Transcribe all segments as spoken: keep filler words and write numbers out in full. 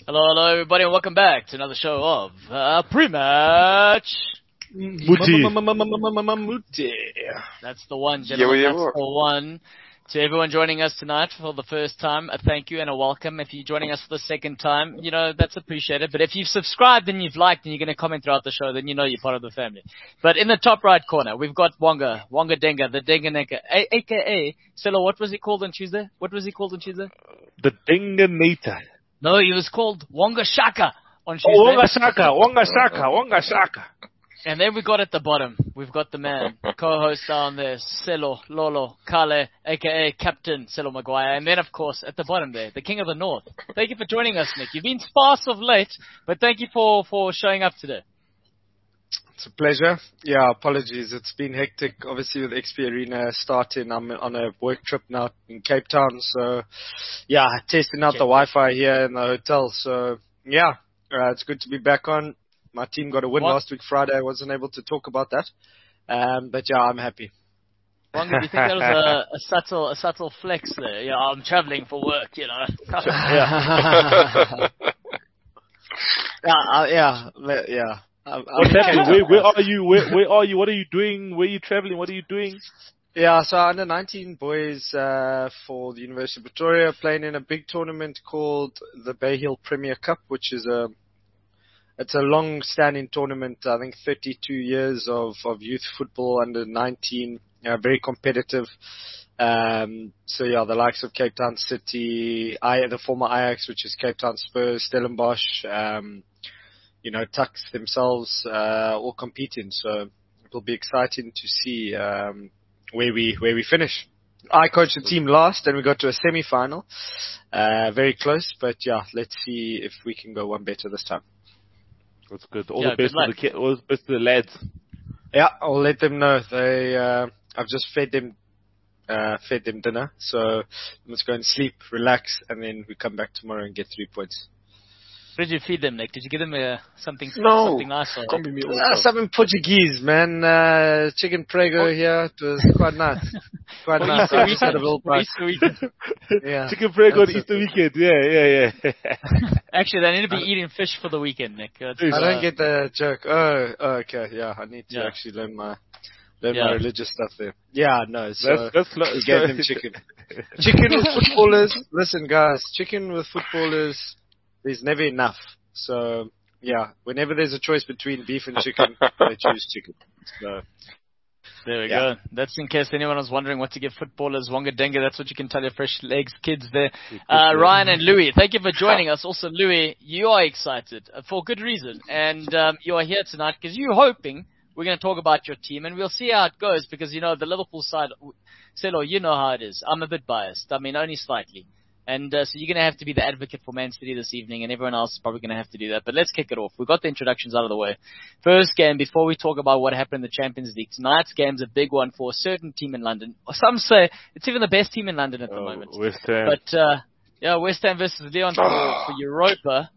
Hello, hello, everybody, and welcome back to another show of uh, Pre-Match. Muti. Muti. That's the one, gentlemen. That's the one. To everyone joining us tonight for the first time, a thank you and a welcome. If you're joining us for the second time, you know, that's appreciated. But if you've subscribed and you've liked and you're going to comment throughout the show, then you know you're part of the family. But in the top right corner, we've got Wonga, Wonga Denga, the Denga Neka, a k a. Stella, what was he called on Tuesday? What was he called on Tuesday? The Denganator. No, he was called Wonga Shaka on Tuesday. Oh, Wonga Shaka, Wonga Shaka, Wonga Shaka. And then we got at the bottom, we've got the man, co-host down there, Selo Lolo Kale, aka Captain Selo Maguire. And then, of course, at the bottom there, the King of the North. Thank you for joining us, Nick. You've been sparse of late, but thank you for, for showing up today. It's a pleasure. Yeah, apologies. It's been hectic, obviously, with X P Arena starting. I'm on a work trip now in Cape Town. So, yeah, testing out the Wi-Fi here in the hotel. So, yeah, uh, it's good to be back on. My team got a win what? last week, Friday. I wasn't able to talk about that. Um, but, yeah, I'm happy. Wonga, do you think that was a, a subtle a subtle flex there? Yeah, I'm traveling for work, you know. yeah. yeah, uh, yeah, yeah. I'm, What's happening? Where, where are you? Where, where are you? What are you doing? Where are you traveling? What are you doing? Yeah, so under nineteen boys uh, for the University of Pretoria playing in a big tournament called the Bay Hill Premier Cup, which is a it's a long-standing tournament. I think thirty-two years of, of youth football under nineteen, uh, very competitive. Um, so yeah, the likes of Cape Town City, I, the former Ajax, which is Cape Town Spurs, Stellenbosch. Um, you know, Tucks themselves, uh, all competing. So it'll be exciting to see, um, where we, where we finish. I coached the team last and we got to a semi-final, uh, very close, but yeah, let's see if we can go one better this time. That's good. All yeah, the best to the ki- all the best to the lads. Yeah, I'll let them know. They, uh, I've just fed them, uh, fed them dinner. So let's go and sleep, relax, and then we come back tomorrow and get three points. What did you feed them, Nick? Did you give them uh, something no. something nice? Or... Uh, something Portuguese, man. Uh, chicken prego oh. here. It was quite nice. Quite nice. Easter weekend. Easter weekend. yeah. Chicken prego on Easter weekend. Yeah, yeah, yeah. Actually, they need to be eating fish for the weekend, Nick. That's, I uh, don't get the joke. Oh, oh, okay. Yeah, I need to yeah. actually learn my learn yeah. my religious stuff there. Yeah, no. So that's, that's we gave them chicken. Chicken with footballers. Listen, guys. Chicken with footballers. There's never enough. So, yeah, whenever there's a choice between beef and chicken, I choose chicken. So, there we yeah. go. That's in case anyone was wondering what to give footballers. Wonga Denga, that's what you can tell your fresh legs kids there. Uh, Ryan and Louis, thank you for joining us. Also, Louis, you are excited uh, for good reason. And um, you are here tonight because you're hoping we're going to talk about your team. And we'll see how it goes because, you know, the Liverpool side, Selo, you know how it is. I'm a bit biased. I mean, only slightly. And uh, so you're going to have to be the advocate for Man City this evening, and everyone else is probably going to have to do that. But let's kick it off. We've got the introductions out of the way. First game, before we talk about what happened in the Champions League, tonight's game's a big one for a certain team in London. Some say it's even the best team in London at the oh, moment. West Ham. But, uh, yeah, West Ham versus Lyon for, for Europa.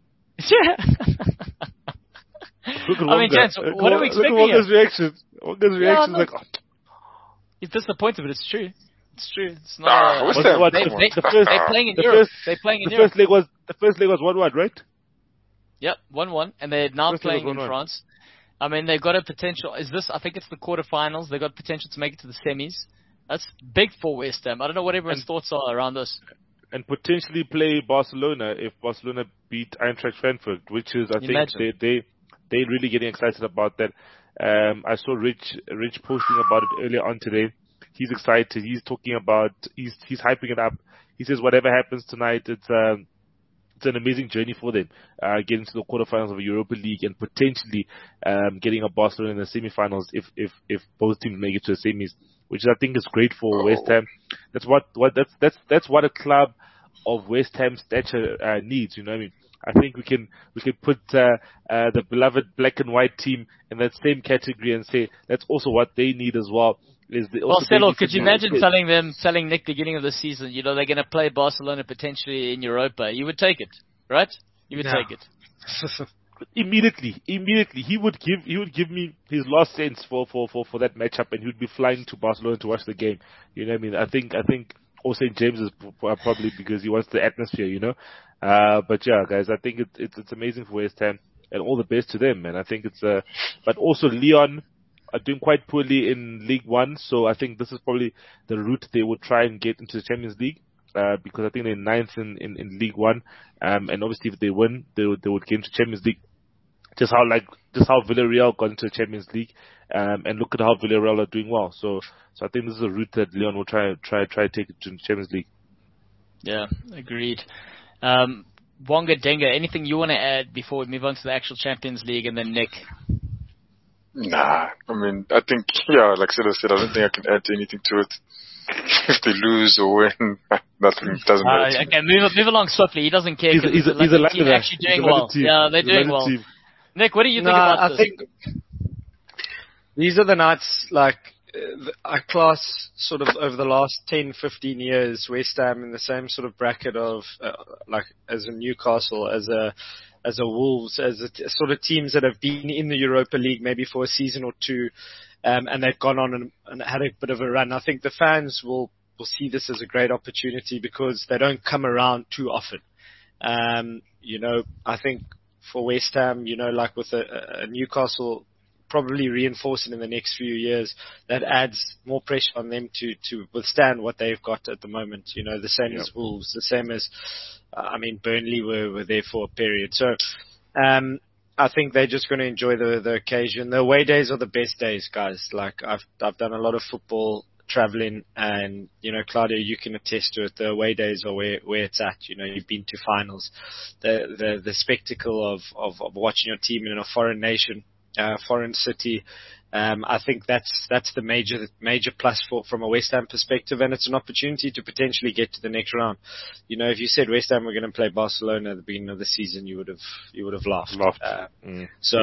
I mean, gents, what are we expecting Look at Wonga's here? reactions. Wonga's reactions yeah, like... Oh. He's disappointed, but it's true. It's true. It's not. Uh, What's what, what, they, the, they, the first, they're playing in the Europe. First, they're playing in the Europe. First leg was, the first leg was one one, right? Yep, one one. And they're now first playing in one, France. I mean, they've got a potential. Is this, I think it's the quarterfinals. They've got potential to make it to the semis. That's big for West Ham. I don't know what everyone's and, thoughts are around this. And potentially play Barcelona if Barcelona beat Eintracht Frankfurt, which is, I think, Imagine. they, they, they're really getting excited about that. Um, I saw Rich, Rich posting about it earlier on today. He's excited. He's talking about, he's, he's hyping it up. He says whatever happens tonight, it's, um, it's an amazing journey for them, uh, getting to the quarterfinals of the Europa League and potentially, um, getting a Barcelona in the semifinals if, if, if both teams make it to the semis, which I think is great for West Ham. That's what, what, that's, that's, that's what a club of West Ham stature, uh, needs, you know what I mean? I think we can, we can put, uh, uh, the beloved black and white team in that same category and say that's also what they need as well. Is the, well, Selo, could you imagine telling them, telling Nick beginning of the season, you know, they're going to play Barcelona potentially in Europa? You would take it, right? You would yeah. take it. immediately, immediately, he would give, he would give me his last cents for, for, for, for that matchup, and he would be flying to Barcelona to watch the game. You know what I mean? I think, I think or Saint James's probably because he wants the atmosphere, you know. Uh, but yeah, guys, I think it's it's it's amazing for West Ham, and all the best to them. And I think it's uh, but also Lyon are doing quite poorly in League One, so I think this is probably the route they would try and get into the Champions League. Uh, because I think they're ninth in, in, in League One, um, and obviously if they win, they would, they would get into Champions League. Just how like just how Villarreal got into the Champions League, um, and look at how Villarreal are doing well. So so I think this is a route that Lyon will try try try to take it to the Champions League. Yeah, agreed. Um, Wonga Denga, anything you want to add before we move on to the actual Champions League, and then Nick? Nah, I mean, I think, yeah, like Sido said, I don't think I can add anything to it. If they lose or win, nothing doesn't matter. Uh, okay, move move along swiftly. He doesn't care. He's a, he's a, like he's a the team Londoner. actually doing He's a well. team. Yeah, they're He's a doing well. team. Nick, what do you no, think about I this? think these are the nights, like, uh, I class sort of over the last ten, fifteen years, West Ham in the same sort of bracket of, uh, like, as a Newcastle, as a, as a Wolves, as a t- sort of teams that have been in the Europa League maybe for a season or two, um, and they've gone on and, and had a bit of a run. I think the fans will, will see this as a great opportunity because they don't come around too often. Um, you know, I think for West Ham, you know, like with a, a Newcastle probably reinforcing in the next few years, that adds more pressure on them to, to withstand what they've got at the moment. You know, the same Yep. as Wolves, the same as, uh, I mean, Burnley were, were there for a period. So, um, I think they're just going to enjoy the, the occasion. The away days are the best days, guys. Like, I've, I've done a lot of football traveling, and, you know, Claudio, you can attest to it. The away days are where, where it's at. You know, you've been to finals. The, the, the spectacle of, of, of watching your team in a foreign nation, uh, foreign city, um, I think that's, that's the major, major plus for, from a West Ham perspective, and it's an opportunity to potentially get to the next round. You know, if you said West Ham were going to play Barcelona at the beginning of the season, you would have, you would have laughed. Laughed. Uh, Mm. so,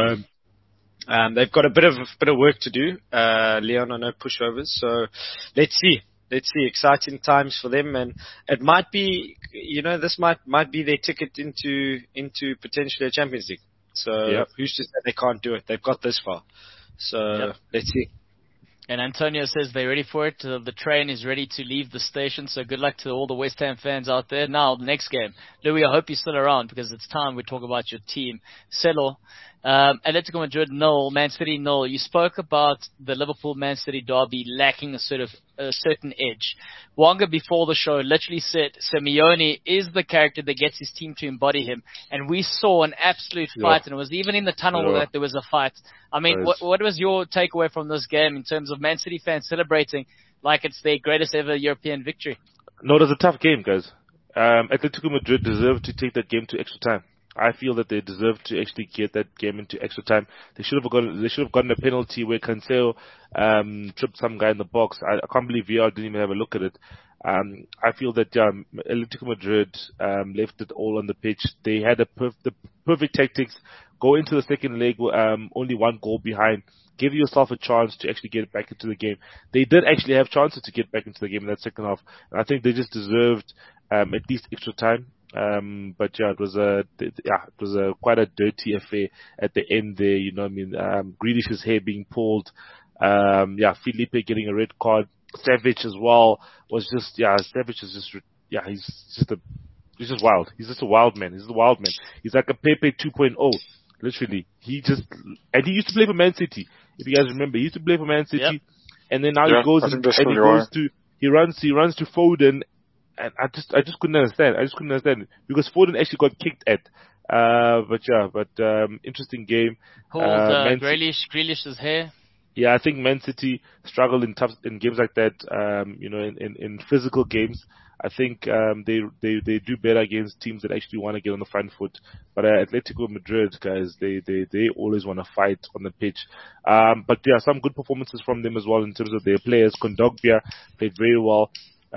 um, they've got a bit of, bit of work to do. Uh, Lyon are no pushovers, so let's see. Let's see. Exciting times for them, and it might be, you know, this might, might be their ticket into, into potentially a Champions League. So Yep. who's to say they can't do it? They've got this far. So Yep. let's see. And Antonio says they're ready for it. Uh, the train is ready to leave the station. So good luck to all the West Ham fans out there. Now, the next game. Louis, I hope you're still around because it's time we talk about your team. Celo, um, Atletico Madrid nil, Man City nil. You spoke about the Liverpool-Man City derby lacking a sort of a certain edge. Wonga before the show literally said Simeone is the character that gets his team to embody him. And we saw an absolute Yeah. fight, and it was even in the tunnel Yeah. that there was a fight. I mean, Right. what, what was your takeaway from this game in terms of Man City fans celebrating like it's their greatest ever European victory? No, it was a tough game, guys. Um, Atletico Madrid deserved to take that game to extra time. I feel that they deserved to actually get that game into extra time. They should have gotten, they should have gotten a penalty where Cancelo um, tripped some guy in the box. I, I can't believe V R didn't even have a look at it. Um, I feel that um, Atletico Madrid um, left it all on the pitch. They had a perf- the perfect tactics. Go into the second leg, um, only one goal behind. Give yourself a chance to actually get back into the game. They did actually have chances to get back into the game in that second half. And I think they just deserved um, at least extra time. Um, but yeah, it was a yeah, it was a quite a dirty affair at the end there. You know, what I mean, um, Grealish's hair being pulled. Um, yeah, Felipe getting a red card. Savage as well was just yeah, Savage is just yeah, he's just a he's just wild. He's just a wild man. He's a wild man. He's like a Pepe two point oh. Literally, he just and he used to play for Man City. If you guys remember, he used to play for Man City, Yep. and then now Yeah, he goes I and, think that's and he probably goes why. to he runs he runs to Foden, and I just I just couldn't understand. I just couldn't understand because Foden actually got kicked at. Uh, but yeah, but um, interesting game. Pulled Uh, uh, Man Grealish, Grealish's hair. Yeah, I think Man City struggle in tough in games like that. Um, you know, in, in, in physical games, I think um, they they they do better against teams that actually want to get on the front foot. But uh, Atletico Madrid, guys, they they they always want to fight on the pitch. Um, but yeah, some good performances from them as well in terms of their players. Kondogbia played very well.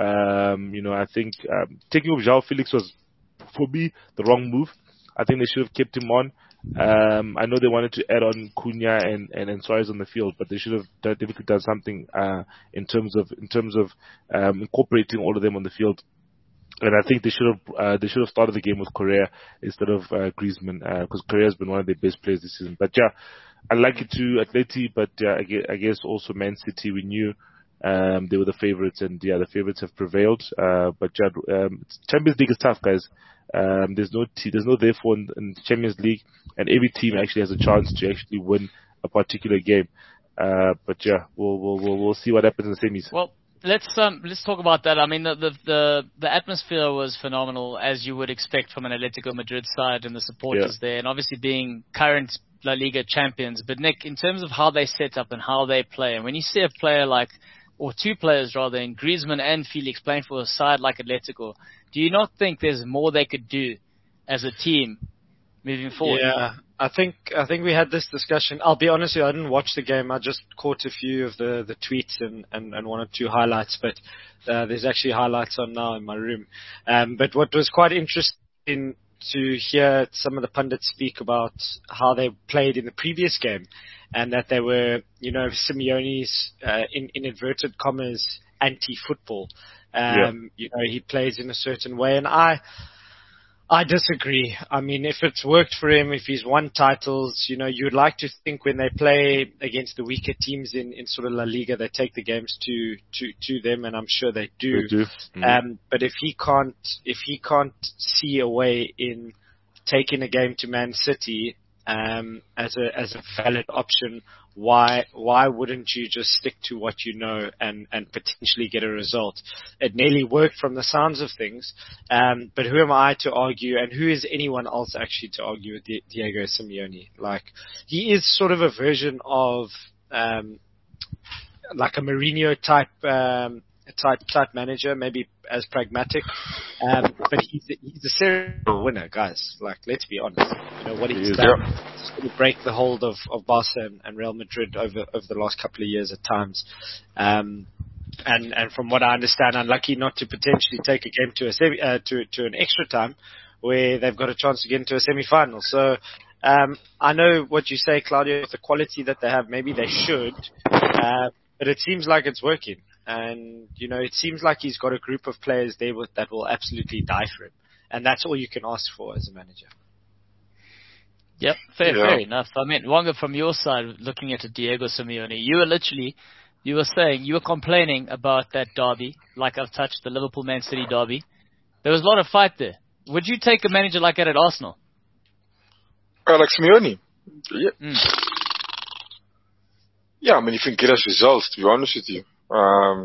Um, you know, I think um, taking off João Felix was, for me, the wrong move. I think they should have kept him on. Um, I know they wanted to add on Cunha and, and, and Suarez on the field, but they should have done, definitely done something uh, in terms of in terms of um, incorporating all of them on the field. And I think they should have uh, they should have started the game with Correa instead of uh, Griezmann because uh, Correa has been one of their best players this season. But yeah, I like it to Atleti, but uh, I guess, I guess also Man City. We knew Um, they were the favourites, and yeah, the favourites have prevailed. Uh, but um, Champions League is tough, guys. Um, there's no t- there's no therefore in, in Champions League, and every team actually has a chance to actually win a particular game. Uh, but yeah, we'll we'll we'll, we'll see what happens in the semis. Well, let's um let's talk about that. I mean, the, the the the atmosphere was phenomenal, as you would expect from an Atletico Madrid side, and the supporters yeah. there, and obviously being current La Liga champions. But Nick, in terms of how they set up and how they play, and when you see a player like, or two players rather, in Griezmann and Felix playing for a side like Atletico, do you not think there's more they could do as a team moving forward? Yeah, I think I think we had this discussion. I'll be honest with you, I didn't watch the game. I just caught a few of the, the tweets and, and, and one or two highlights, but uh, there's actually highlights on now in my room. Um, but what was quite interesting to hear some of the pundits speak about how they played in the previous game, and that they were, you know, Simeone's, uh, in, in inverted commas, anti-football. Um, yeah. You know, he plays in a certain way, and I, I disagree. I mean, if it's worked for him, if he's won titles, you know, you'd like to think when they play against the weaker teams in, in sort of La Liga, they take the games to, to, to them, and I'm sure they do. They do. Mm. Um, but if he can't, if he can't see a way in taking a game to Man City, um, as a, as a valid option, why, why wouldn't you just stick to what you know and, and potentially get a result? It nearly worked from the sounds of things. Um, but who am I to argue, and who is anyone else actually to argue with Di- Diego Simeone? Like, he is sort of a version of, um, like a Mourinho type, um, type, type manager, maybe as pragmatic. Um, but he's a, he's a serial winner, guys. Like, let's be honest. You know, what he's He done yeah. to break the hold of, of Barca and, and Real Madrid over, over the last couple of years at times. Um, and, and from what I understand, unlucky not to potentially take a game to a semi, uh, to, to an extra time where they've got a chance to get into a semi-final. So, um, I know what you say, Claudio, the quality that they have, maybe they should, uh, but it seems like it's working. And, you know, it seems like he's got a group of players there with, that will absolutely die for him. And that's all you can ask for as a manager. Yep, fair, yeah. fair enough. I mean, Wonga, from your side, looking at Diego Simeone, you were literally, you were saying, you were complaining about that derby, like I've touched the Liverpool-Man City derby. There was a lot of fight there. Would you take a manager like that at Arsenal? Uh, like Simeone? Yeah. Mm. Yeah, I mean, if you can get us results, to be honest with you. Um,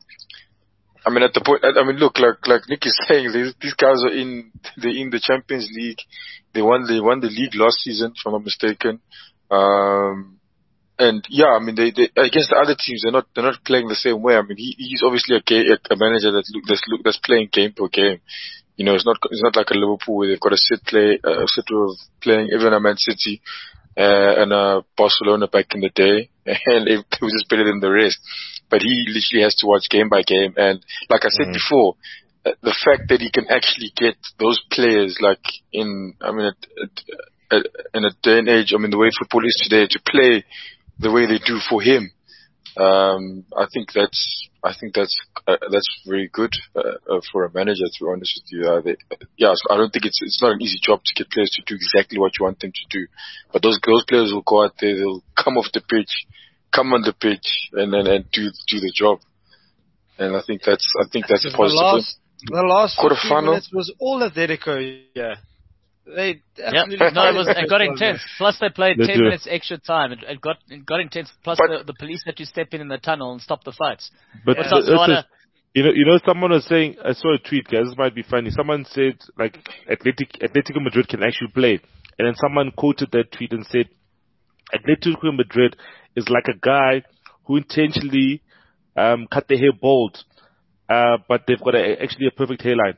I mean, at the point, I mean, look, like like Nick is saying, these, these guys are in they in the Champions League. They won they won the league last season, if I'm not mistaken. Um, and yeah, I mean, they, they against the other teams, they're not they're not playing the same way. I mean, he, he's obviously a, a manager that look, that's look, that's playing game per game. You know, it's not it's not like a Liverpool where they've got a set play a set of playing even a Man City uh, and a Barcelona back in the day, and it, it was just better than the rest. But he literally has to watch game by game. And like I said mm. before, uh, the fact that he can actually get those players, like in, I mean, at, at, at, in a day and age, I mean, the way football is today, to play the way they do for him, um, I think that's, I think that's, uh, that's very good, uh, uh, for a manager, to be honest with you. Uh, they, yeah, so I don't think it's, it's not an easy job to get players to do exactly what you want them to do. But those, those players will go out there, they'll come off the pitch, come on the pitch and then and do do the job, and I think that's I think that's the positive. Last, the last quarterfinal minutes was all Atletico. Yeah, they absolutely. Yep. No, it was it got intense. Plus they played they ten do. minutes extra time. It, it got it got intense. Plus but, the, the police had to step in in the tunnel and stop the fights. But What's the, up, Suana? you know, you know, someone was saying, I saw a tweet, guys. This might be funny. Someone said like Atletic, Atletico Madrid can actually play, and then someone quoted that tweet and said, Atletico Madrid is like a guy who intentionally um, cut their hair bald, uh, but they've got a, actually a perfect hairline.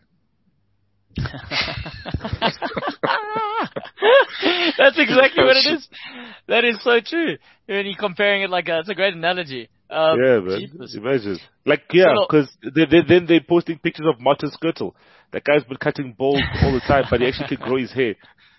That's exactly what it is. That is so true. When you're comparing it like a, it's a great analogy. Um, yeah, man. Jesus. Imagine. Like, yeah, because they, they, then they're posting pictures of Martin Skirtle. That guy's been cutting bald all the time, but he actually can grow his hair.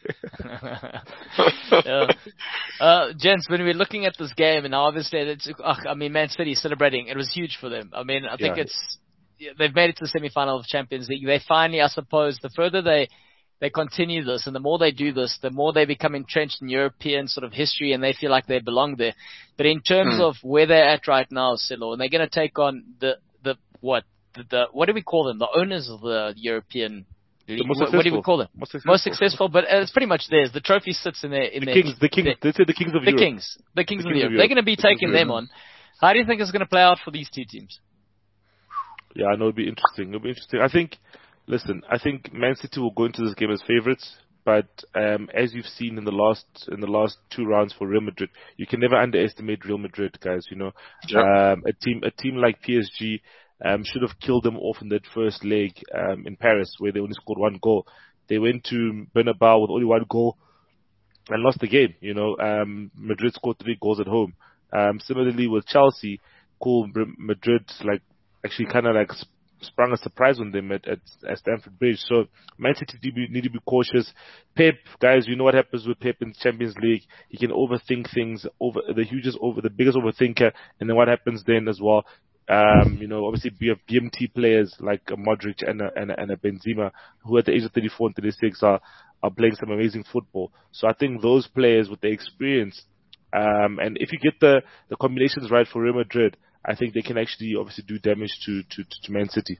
yeah. uh, gents, when we're looking at this game, and obviously, it's, uh, I mean, Man City celebrating, it was huge for them. I mean, I think yeah. it's, they've made it to the semi-final of Champions League. They finally, I suppose, the further they they continue this, and the more they do this, the more they become entrenched in European sort of history, and they feel like they belong there. But in terms Mm. of where they're at right now, Silo, and they're going to take on the the what the, the what do we call them? The owners of the European. The most What, what do we successful. call them? Most successful. Most successful, but uh, it's pretty much theirs. The trophy sits in their in The their kings, the kings, their- they say the kings of the Europe. kings, the kings The of kings Europe. of They're Europe. going to be The kings taking of them Europe. on. How do you think it's going to play out for these two teams? Yeah, I know it'll be interesting. It'll be interesting. I think, listen, I think Man City will go into this game as favourites, but um, as you've seen in the last in the last two rounds for Real Madrid, you can never underestimate Real Madrid, guys. You know, Yep. um, a team a team like P S G um, should have killed them off in that first leg um, in Paris, where they only scored one goal. They went to Bernabeu with only one goal and lost the game. You know, um, Madrid scored three goals at home. Um, similarly with Chelsea, cool, Madrid like actually kind of like sp- sprung a surprise on them at, at, at Stamford Bridge. So Man City need to, be, need to be cautious. Pep, guys, you know what happens with Pep in the Champions League. He can overthink things, over the hugest, over the biggest overthinker, and then what happens then as well? Um, you know, obviously we have B M T players like a Modric and a, and a, and a Benzema, who at the age of thirty-four and thirty-six are, are playing some amazing football. So I think those players with the experience, um, and if you get the, the combinations right for Real Madrid, I think they can actually obviously do damage to, to, to Man City.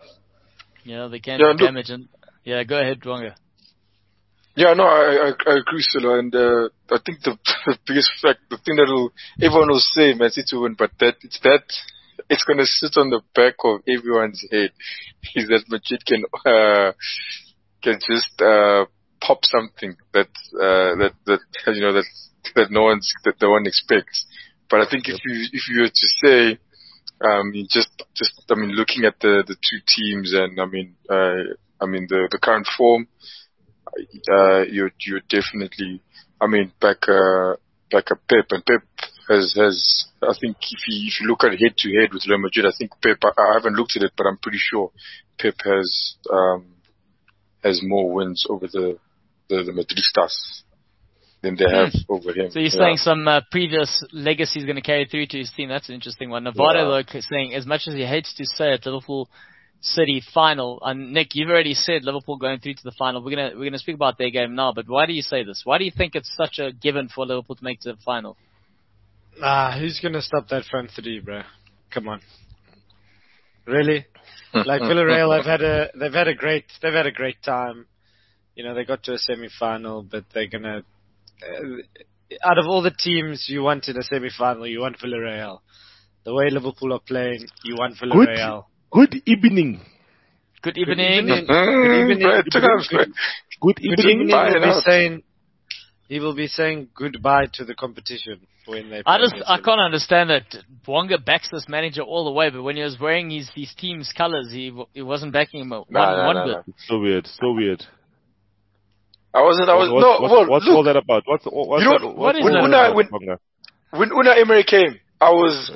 Yeah, they can Yeah, do look- damage. And yeah, go ahead, Dwanga. Yeah, no, I, I, I agree, Silo, and uh, I think the, the biggest fact, the thing that will everyone will say Man City will win, but that it's that it's going to sit on the back of everyone's head, is that Madrid can uh, can just uh, pop something that uh, that that you know that that no one's that no one expects. But I think if you if you were to say, um, you just just I mean, looking at the, the two teams, and I mean uh, I mean the, the current form, uh, you're you're definitely I mean back uh, back a Pep, and Pep has has I think if you if you look at head to head with Real Madrid, I think Pep I, I haven't looked at it, but I'm pretty sure Pep has um, has more wins over the the, the Madridistas than they have Hmm. over him. So you're Yeah. saying some uh, previous legacy is going to carry through to his team. That's an interesting one. Nevada, Yeah. though, saying as much as he hates to say it, Liverpool City final. And Nick, you've already said Liverpool going through to the final. We're gonna we're gonna speak about their game now. But why do you say this? Why do you think it's such a given for Liverpool to make to the final? Ah, who's gonna stop that front three, bro? Come on. Really? Like Villarreal, they've had a they've had a great they've had a great time. You know, they got to a semi-final, but they're gonna. Uh, out of all the teams you want in a semi-final, you want Villarreal. The way Liverpool are playing, you want Villarreal. Good evening. Good Good evening. evening. Mm, evening. bro, Good check evening. out, bro. Good Good evening. evening. Bye He will be now. saying he will be saying goodbye to the competition when they. I play just against I him. can't understand that Wonga backs this manager all the way, but when he was wearing his his team's colours, he w- he wasn't backing him one Nah, nah, one nah, bit. nah. It's so weird. So weird. I wasn't. I was What- no. what's, well, what's look, all that about? What's, what's You know that, what what's is all that that about? about, When- Bonga? when Unai Emery came, I was,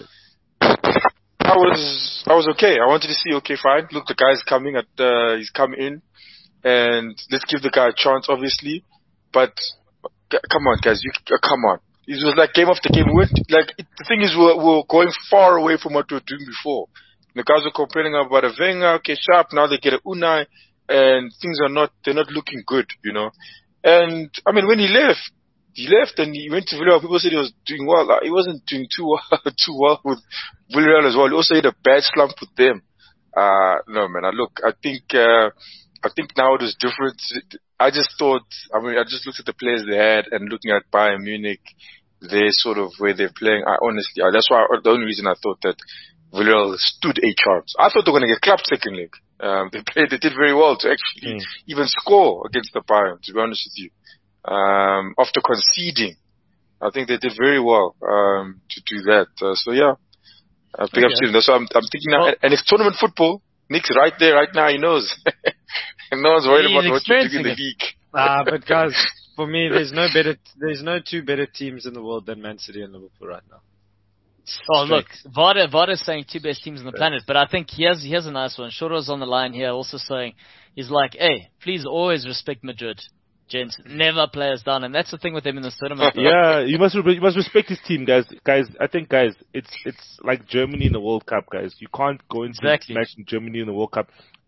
I was, I was okay. I wanted to see. Okay, fine. Look, the guy's coming. At uh, he's come in, and let's give the guy a chance, obviously. But g- come on, guys, you uh, come on. It was like game after game. We went, like it, the thing is, we're, we're going far away from what we were doing before. The guys were complaining about a Wenger, okay, sharp. Now they get a Unai, and things are not. They're not looking good, you know. And I mean, when he left. He left and he went to Villarreal. People said he was doing well. Like, he wasn't doing too well, too well with Villarreal as well. He also had a bad slump with them. Uh, no, man. I look, I think, uh, I think now it was different. I just thought, I mean, I just looked at the players they had and looking at Bayern Munich, their sort of way they're playing. I honestly, that's why, the only reason I thought that Villarreal stood a chance. I thought they were going to get clapped second leg. Um, they played, they did very well to actually Mm. even score against the Bayern, to be honest with you. Um, after conceding, I think they did very well um, to do that. Uh, so yeah, I think I've Okay. seen. That's what I'm, I'm thinking now. Well- and it's tournament football. Nick's right there, right now. He knows, and no one's worried He's about what you're doing in the experiencing league. Ah, but guys, for me, there's no better, there's no two better teams in the world than Man City and Liverpool right now. Oh, Straight. look, Vada, Vada's saying two best teams on the planet, but I think here's, here's a nice one. Shoro's on the line here also saying, he's like, hey, please always respect Madrid, gents. Never play us down. And that's the thing with them in this tournament. Yeah, you must re- you must respect his team, guys. Guys, I think, guys, it's it's like Germany in the World Cup, guys. You can't go into Exactly. match in Germany in the World Cup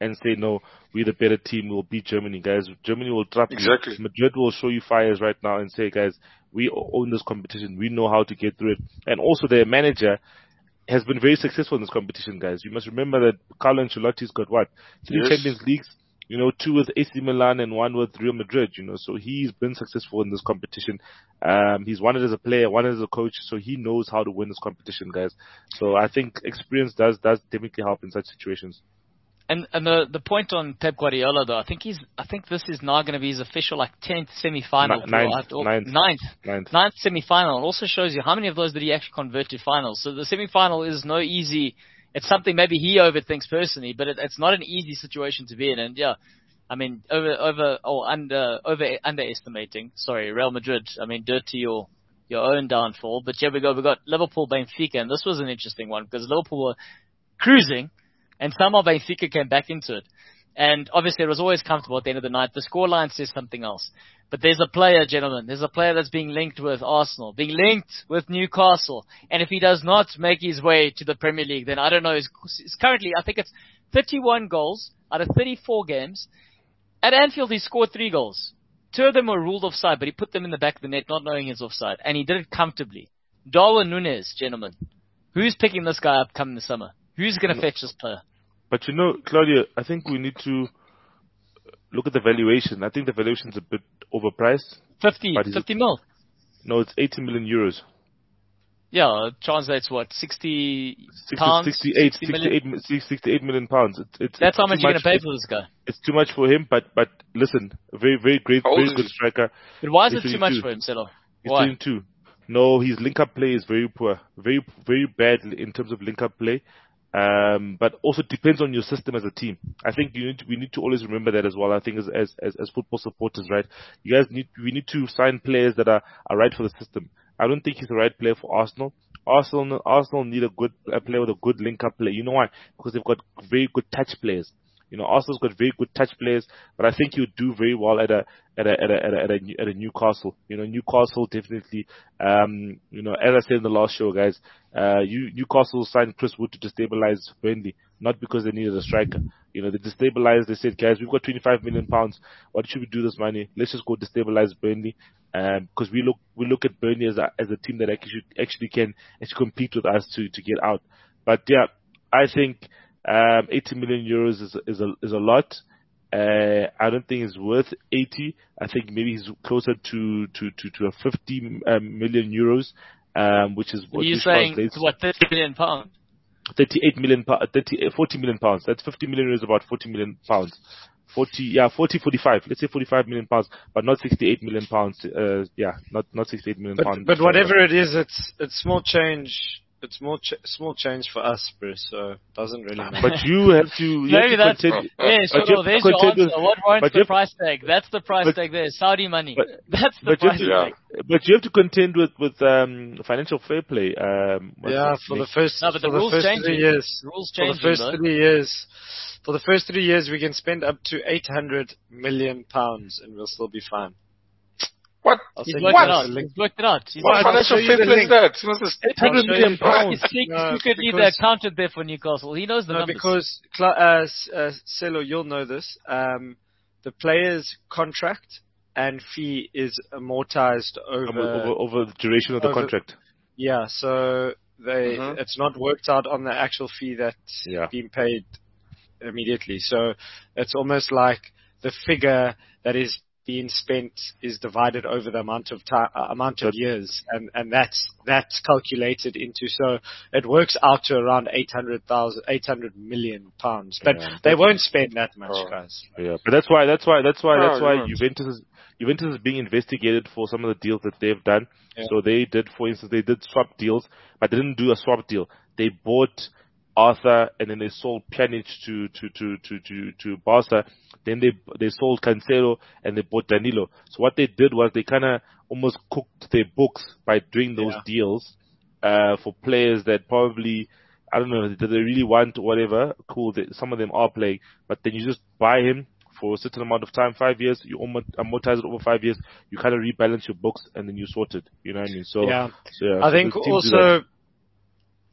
and say, no, we're the better team, we'll beat Germany, guys. Germany will trap Exactly. you. Madrid will show you fires right now and say, guys, we own this competition. We know how to get through it. And also their manager has been very successful in this competition, guys. You must remember that Carlo Ancelotti's got what? Three Yes. Champions Leagues, you know, two with A C Milan and one with Real Madrid, you know. So he's been successful in this competition. Um, he's won it as a player, won it as a coach, so he knows how to win this competition, guys. So I think experience does, does definitely help in such situations. And and the the point on Pep Guardiola though, I think he's I think this is now going to be his official like tenth semi-final, Ni- ninth, or, or ninth, ninth, ninth. ninth semi-final. It also shows you how many of those did he actually convert to finals. So the semi-final is no easy. It's something maybe he overthinks personally, but it, it's not an easy situation to be in. And yeah, I mean over over or under over underestimating. Sorry, Real Madrid. I mean, dirt to your your own downfall. But here we go. We got Liverpool, Benfica, and this was an interesting one because Liverpool were cruising. And somehow Benfica came back into it. And obviously it was always comfortable at the end of the night. The scoreline says something else. But there's a player, gentlemen, there's a player that's being linked with Arsenal, being linked with Newcastle. And if he does not make his way to the Premier League, then I don't know. He's, he's currently, I think it's thirty-one goals out of thirty-four games. At Anfield, he scored three goals. Two of them were ruled offside, but he put them in the back of the net, not knowing he's offside. And he did it comfortably. Darwin Núñez, gentlemen. Who's picking this guy up coming the summer? Who's going to fetch this player? But you know, Claudia, I think we need to look at the valuation. I think the valuation is a bit overpriced. fifty, But is fifty it- mil. No, it's eighty million euros. Yeah, it translates what, sixty sixty, pounds? sixty-eight, sixty million? sixty-eight, sixty-eight million pounds. It's, it's, That's it's how too much you're going to pay it's- for this guy. It's too much for him, but but listen, a very very great, How old very is good he? striker. But why is He's it too much twenty-two. for him, Selo? He's Why? twenty-two. No, his link-up play is very poor, very very bad in terms of link-up play. Um, but also depends on your system as a team. I think you need to, we need to always remember that as well. I think as, as, as, as football supporters, right? You guys need, we need to sign players that are, are right for the system. I don't think he's the right player for Arsenal. Arsenal, Arsenal need a good a player with a good link-up play. You know why? Because they've got very good touch players. You know, Arsenal's got very good touch players, but I think he would do very well at a at a at a at a, at a, at a Newcastle. You know, Newcastle definitely. Um, you know, as I said in the last show, guys, uh, you, Newcastle signed Chris Wood to destabilize Burnley, not because they needed a striker. You know, they destabilized. They said, guys, we've got twenty-five million pounds. What should we do this money? Let's just go destabilize Burnley. Um, because we look we look at Burnley as a as a team that actually actually can actually compete with us to to get out. But yeah, I think. Um, eighty million euros is is a is a lot. Uh, I don't think it's worth eighty. I think maybe he's closer to to to, to a fifty um, million euros, um, which is what You're which saying, translates what, thirty million pounds? thirty-eight million, pa- thirty, forty million pounds. That's fifty million euros, about forty million pounds. forty, yeah, forty, forty-five. Let's say forty-five million pounds, but not sixty-eight million pounds. Uh, yeah, not not sixty-eight million But, pounds. but whatever it is, it's it's small change. It's more ch- small change for us, Bruce. So it doesn't really matter. But you have to. You Maybe have that's, to contend, yeah, but sure, you have to there's your contend answer. with- What warrants but the you have- price tag? That's the price but- tag there. Saudi money. but- That's the but you price have to, Yeah. tag. but you have to contend with with um, financial fair play. Um, what's yeah, it, for the Nick? first No, but the for the rules first changing. three years. The rules For the changing, first though. three years, for the first three years, we can spend up to eight hundred million pounds, and we'll still be fine. What? I'll He's send worked you it the out. link. He's worked it out. He's What I'll financial show you fair the play is link. that? What's this? eight hundred I'll show million you- pounds. He's secretly No, secretly the because- accountant there for Newcastle. He knows the No, numbers. because Cla- uh, S- uh, Selo, you'll know this. Um, the player's contract and fee is amortized over. over, over, over the duration of the over- contract. Yeah, so they Mhm. it's not worked out on the actual fee that's Yeah. being paid immediately. So it's almost like the figure that is being spent is divided over the amount of time, uh, amount of But- years, and and that's that's calculated into. So it works out to around eight hundred thousand, eight hundred million pounds. But Yeah, they that's- won't spend that much, Oh. guys. Yeah, but that's why that's why that's why Oh, that's why yeah. Juventus is Juventus is being investigated for some of the deals that they've done. Yeah. So they did, for instance, they did swap deals, but they didn't do a swap deal. They bought Arthur and then they sold Pjanic to to to to to, to Barca. Then they they sold Cancelo and they bought Danilo. So what they did was they kind of almost cooked their books by doing those Yeah. deals uh, for players that probably. I don't know, do they really want whatever? Cool, they, some of them are playing, but then you just buy him for a certain amount of time, five years, you amort- amortize it over five years, you kind of rebalance your books and then you sort it. You know what I mean? So, Yeah. so, yeah, I so think the teams do that. also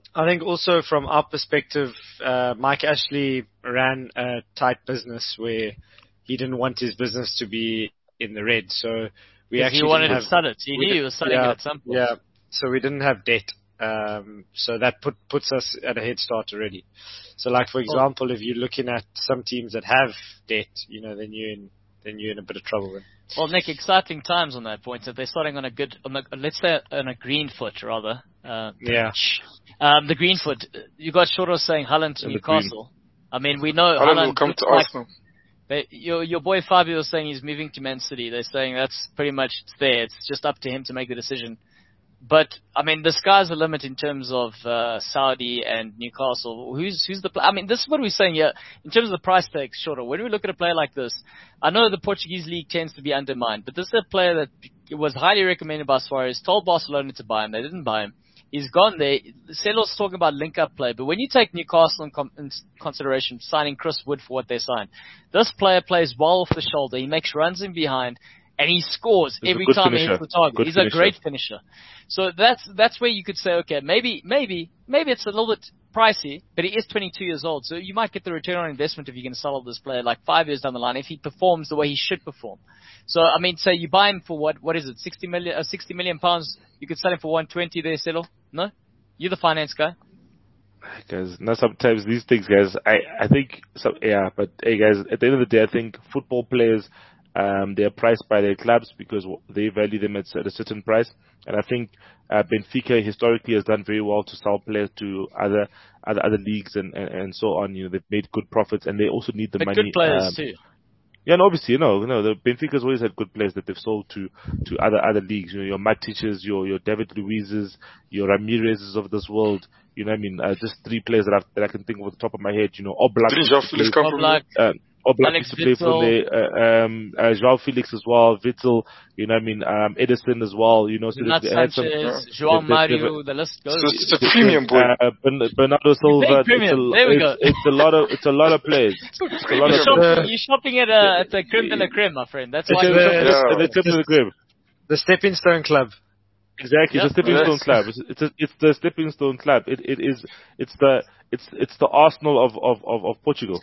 I think also from our perspective, uh, Mike Ashley ran a tight business where he didn't want his business to be in the red. So we actually he wanted didn't to have, sell it. He knew he was selling yeah, it at some point. Yeah, so we didn't have debt. Um, so that put, puts us at a head start already. So like, for example, if you're looking at some teams that have debt, you know, then you're in, then you're in a bit of trouble then. Well, Nick, exciting times on that point. If they're starting on a good, on the, let's say on a green foot rather. Uh, yeah. Um, the green foot. You got Shoro saying Holland to And Newcastle. I mean, we know Holland Haaland will come to like, Arsenal. They, your your boy Fabio was saying he's moving to Man City. They're saying that's pretty much there. It's just up to him to make the decision. But I mean, the sky's the limit in terms of uh, Saudi and Newcastle. Who's who's the? I mean, this is what we're saying here in terms of the price tag. Shorter. When we look at a player like this, I know the Portuguese league tends to be undermined, but this is a player that was highly recommended by Suarez. Told Barcelona to buy him, they didn't buy him. He's gone there. Celo's talking about link-up play, but when you take Newcastle in, com- in consideration, signing Chris Wood for what they signed, this player plays well off the shoulder. He makes runs in behind. And he scores He's every time finisher. he hits the target. Good He's finisher. a great finisher. So that's that's where you could say, okay, maybe maybe maybe it's a little bit pricey, but he is twenty-two years old, so you might get the return on investment if you can sell this player like five years down the line if he performs the way he should perform. So I mean, say you buy him for what what is it, sixty million, uh, sixty million pounds? You could sell him for one twenty there, Celo? No, you're the finance guy. Guys, now sometimes these things, guys, I, I think, so, yeah, but hey guys, at the end of the day, I think football players, um, they're priced by their clubs because they value them at, at a certain price. And I think, uh, Benfica historically has done very well to sell players to other, other, other leagues and, and, and so on. You know, they've made good profits and they also need the But money. good players um, too. Yeah, and obviously, you know, you know, the Benfica's always had good players that they've sold to, to other, other leagues. You know, your Matiches, your, your David Luiz's, your Ramirez's of this world. You know what I mean? Uh, just three players that I, that I can think of off the top of my head. You know, Oblak. Didn't João Felix come from Oblak, uh, Oblak Alex used to play for Witsel. the, uh, um, uh, João Felix as well, Witsel, you know what I mean, um, Edison as well, you know, so Nat they had some, Sanchez, they- João they- Mario, the list goes. So it's a premium boy. uh, Bern- Bernardo Silva. Big premium. It's a, There we it's, go. it's a lot of, it's a lot of players. It's a lot You're of shopping, players. you're shopping at a at the creme de la creme, my friend. That's why. It's You're a- shopping. Yeah. it's a- it's a tip of the crib. The Stepping Stone Club. Exactly, Yep. it's a stepping Yes. stone club. It's, it's, a, it's the stepping stone club. It, it is, it's the, it's, it's the Arsenal of, of, of, of Portugal.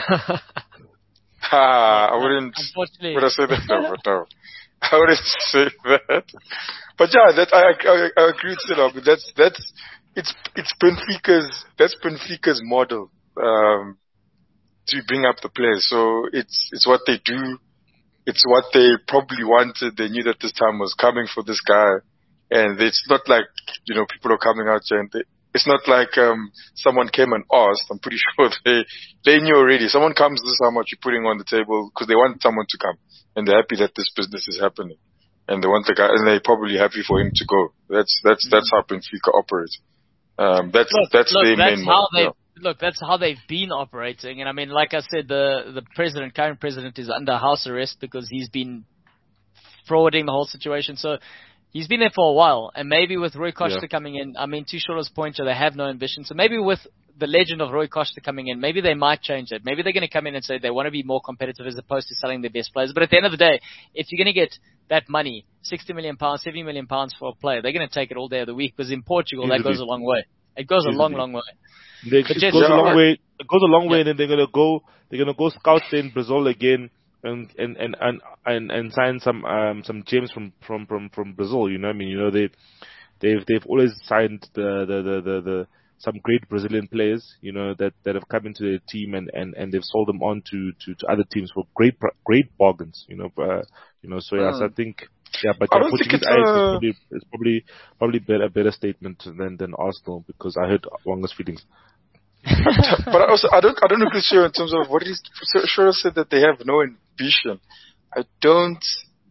Ah, I wouldn't. Unfortunately, Would I say that? No, but no. I wouldn't say that. But yeah, that I I, I agree with Celo. But that's that's it's it's Benfica's that's Benfica's model um, to bring up the players. So it's it's what they do. It's what they probably wanted. They knew that this time was coming for this guy, and it's not like you know people are coming out here and they, it's not like um someone came and asked. I'm pretty sure they they knew already. Someone comes, this is how much you're putting on the table because they want someone to come, and they're happy that this business is happening, and they want the guy, and they're probably happy for him to go. That's that's that's how Benfica operates. Um, that's look, that's look, their that's main how model. they Yeah. look. That's how they've been operating. And I mean, like I said, the the president, current president, is under house arrest because he's been frauding the whole situation. So he's been there for a while. And maybe with Roy Costa Yeah. coming in, I mean, to Shoro's point, they have no ambition. So maybe with the legend of Roy Costa coming in, maybe they might change it. Maybe they're going to come in and say they want to be more competitive as opposed to selling their best players. But at the end of the day, if you're going to get that money, sixty million pounds, seventy million pounds for a player, they're going to take it all day of the week because in Portugal, that Easily. goes a long way. It goes a long, Easily. long way. They, But it just- goes a Yeah, long right. way. It goes a long way, Yeah. and then they're gonna go. They're gonna go scout in Brazil again, and and and and and, and sign some um some gems from from from from Brazil. You know what I mean? You know they they've they've always signed the the the the, the some great Brazilian players. You know that that have come into their team and and and they've sold them on to to, to other teams for great pr- great bargains. You know, uh, you know. So yes, Mm. I think. Yeah, but I yeah, don't think Portuguese it's, Ajax is uh, probably, is probably probably better, a better statement than than Arsenal because I heard Wanga's feelings. But I also I don't I don't agree with you in terms of what is Shoro said that they have no ambition. I don't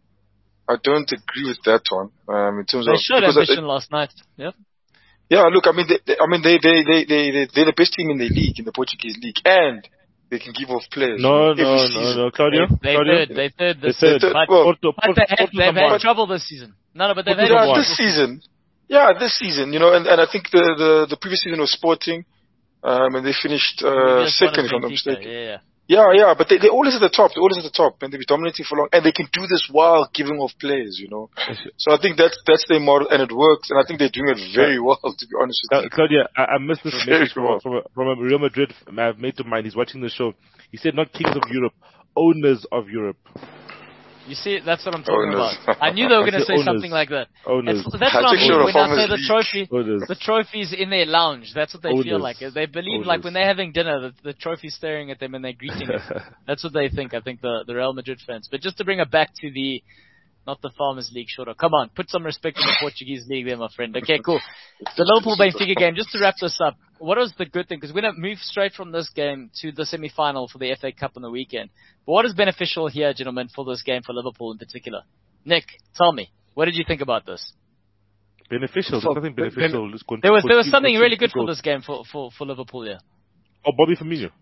I don't agree with that one. Um, in terms They of showed because I- ambition last night. Yeah. yeah, look, I mean, they, they, I mean, they they they they they they're the best team in the league, in the Portuguese league, and they can give off players. No, every no, no, season. no, Claudio. They, they Claudio? third. They third this They third. season. But, Well, Porto, but they have, Porto's they've number had one. trouble this season. No, no, but they've Porto's had number Yeah, one. this season. Yeah, this season, you know, and, and I think the, the, the previous season was Sporting, um, and they finished uh, Previous one second, is if I'm not Benfica, mistaken. Yeah, yeah. Yeah, yeah, but they, they're always at the top. They're always at the top, and they'll be dominating for long. And they can do this while giving off players, you know. So I think that's that's their model, and it works. And I think they're doing it very well, to be honest with Uh, you. Claudia, I, I missed this Very message from, well. a, from, a, from a Real Madrid uh, mate of mine. He's watching the show. He said, not kings of Europe, owners of Europe. You see, that's what I'm talking Owners. about. I knew they were I going to said say owners. something like that. Owners. It's, that's I what I think mean sure, when I say Farmers the League. trophy. Owners. The trophy's in their lounge. That's what they feel Owners. like. They believe Owners. like when they're having dinner, the, the trophy's staring at them and they're greeting it. That's what they think, I think, the, the Real Madrid fans. But just to bring it back to the, not the Farmers League, Shorter. Come on, put some respect in the Portuguese league there, my friend. Okay, cool. The Liverpool-Benfica game, just to wrap this up, what was the good thing? Because we're going to move straight from this game to the semi-final for the F A Cup on the weekend. But what is beneficial here, gentlemen, for this game for Liverpool in particular? Nick, tell me, what did you think about this? Beneficial. There's nothing beneficial. It's con- There was there was con- something con- really good for goals. this game for, for, for Liverpool, yeah. Oh, Bobby Firmino.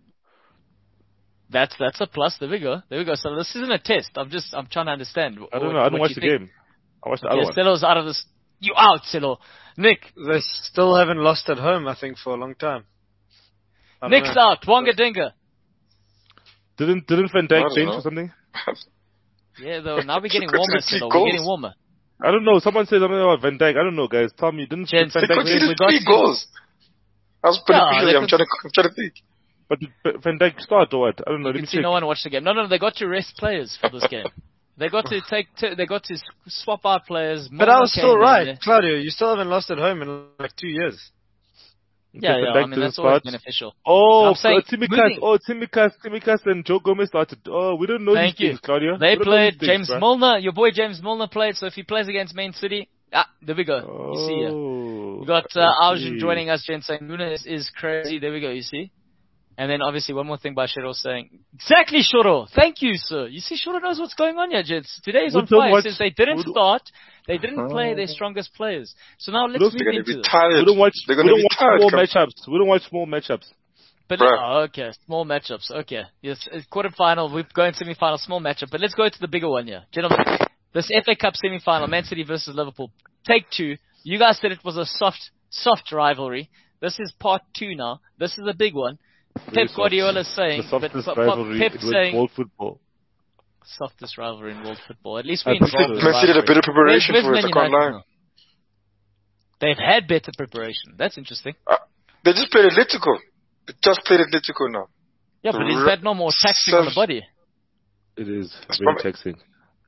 That's that's a plus. There we go. There we go. So this isn't a test. I'm just I'm trying to understand. I don't what, know. I don't what watch you the think. game. I watched the other Yeah, one. Celo's out of this. You out, Celo. Nick. They still haven't lost at home, I think, for a long time. I don't Nick's know. out. Wonga Dinga. Didn't didn't Van I Dijk don't bench know. or something? Yeah, though. Now we're getting They warmer, conceded Celo. three We're getting goals. warmer. I don't know. Someone said something about Van Dijk. I don't know, guys. Tell me. Didn't Gents, Van They Dijk we- conceded we got three to- goals. That was Yeah, beneficial. they I'm could- trying to, I'm trying to think. But did Van Dijk start or what? I don't know. You Let can me see check. no one watched the game. No, no, they got to rest players for this game. They got to take. T- they got to s- swap out players. But I Momo was came still in right, there. Claudio. You still haven't lost at home in like two years. Yeah, Van yeah. Dijk I mean, didn't that's always start. beneficial. Oh, I'm saying, uh, Tsimikas. moving- Oh, Tsimikas. Tsimikas and Joe Gomez started. Oh, we don't know Thank these you. things, Claudia. They We don't know played these things, James bruh. Milner. Your boy James Milner played. So if he plays against Man City, ah, there we go. You see, yeah. Oh, We got uh, I Arjun see. joining us. Jen saying Luna is, is crazy. There we go. You see. And then obviously one more thing by Shiro saying, exactly, Shiro. Thank you, sir. You see, Shiro knows what's going on here, gents. Today is We on don't fire. watch- Since they didn't we don't- start, they didn't Oh. play their strongest players. So now let's Look, move They're going to into be it. tired. We don't watch. They're We going to don't be watch tired. small come- matchups. We don't watch small matchups. But Bruh. oh, okay, small matchups. Okay, yes, it's quarterfinal. We're going semi-final, small matchup. But let's go to the bigger one here, gentlemen. This F A Cup semi-final, Man City versus Liverpool. Take two. You guys said it was a soft, soft rivalry. This is part two now. This is a big one. Very Pep soft. Guardiola is saying, The but, softest but, but rivalry Pep in saying world football. softest rivalry in world football. At least I we think involved so. in Man City did a rivalry. bit of preparation Where's- for where's it. I Man can't United lie. now? They've had better preparation. That's interesting. Uh, they just played Atletico. They just played Atletico now. Yeah, but is R- that no more taxing on the Sev- body? It is That's very probably- taxing.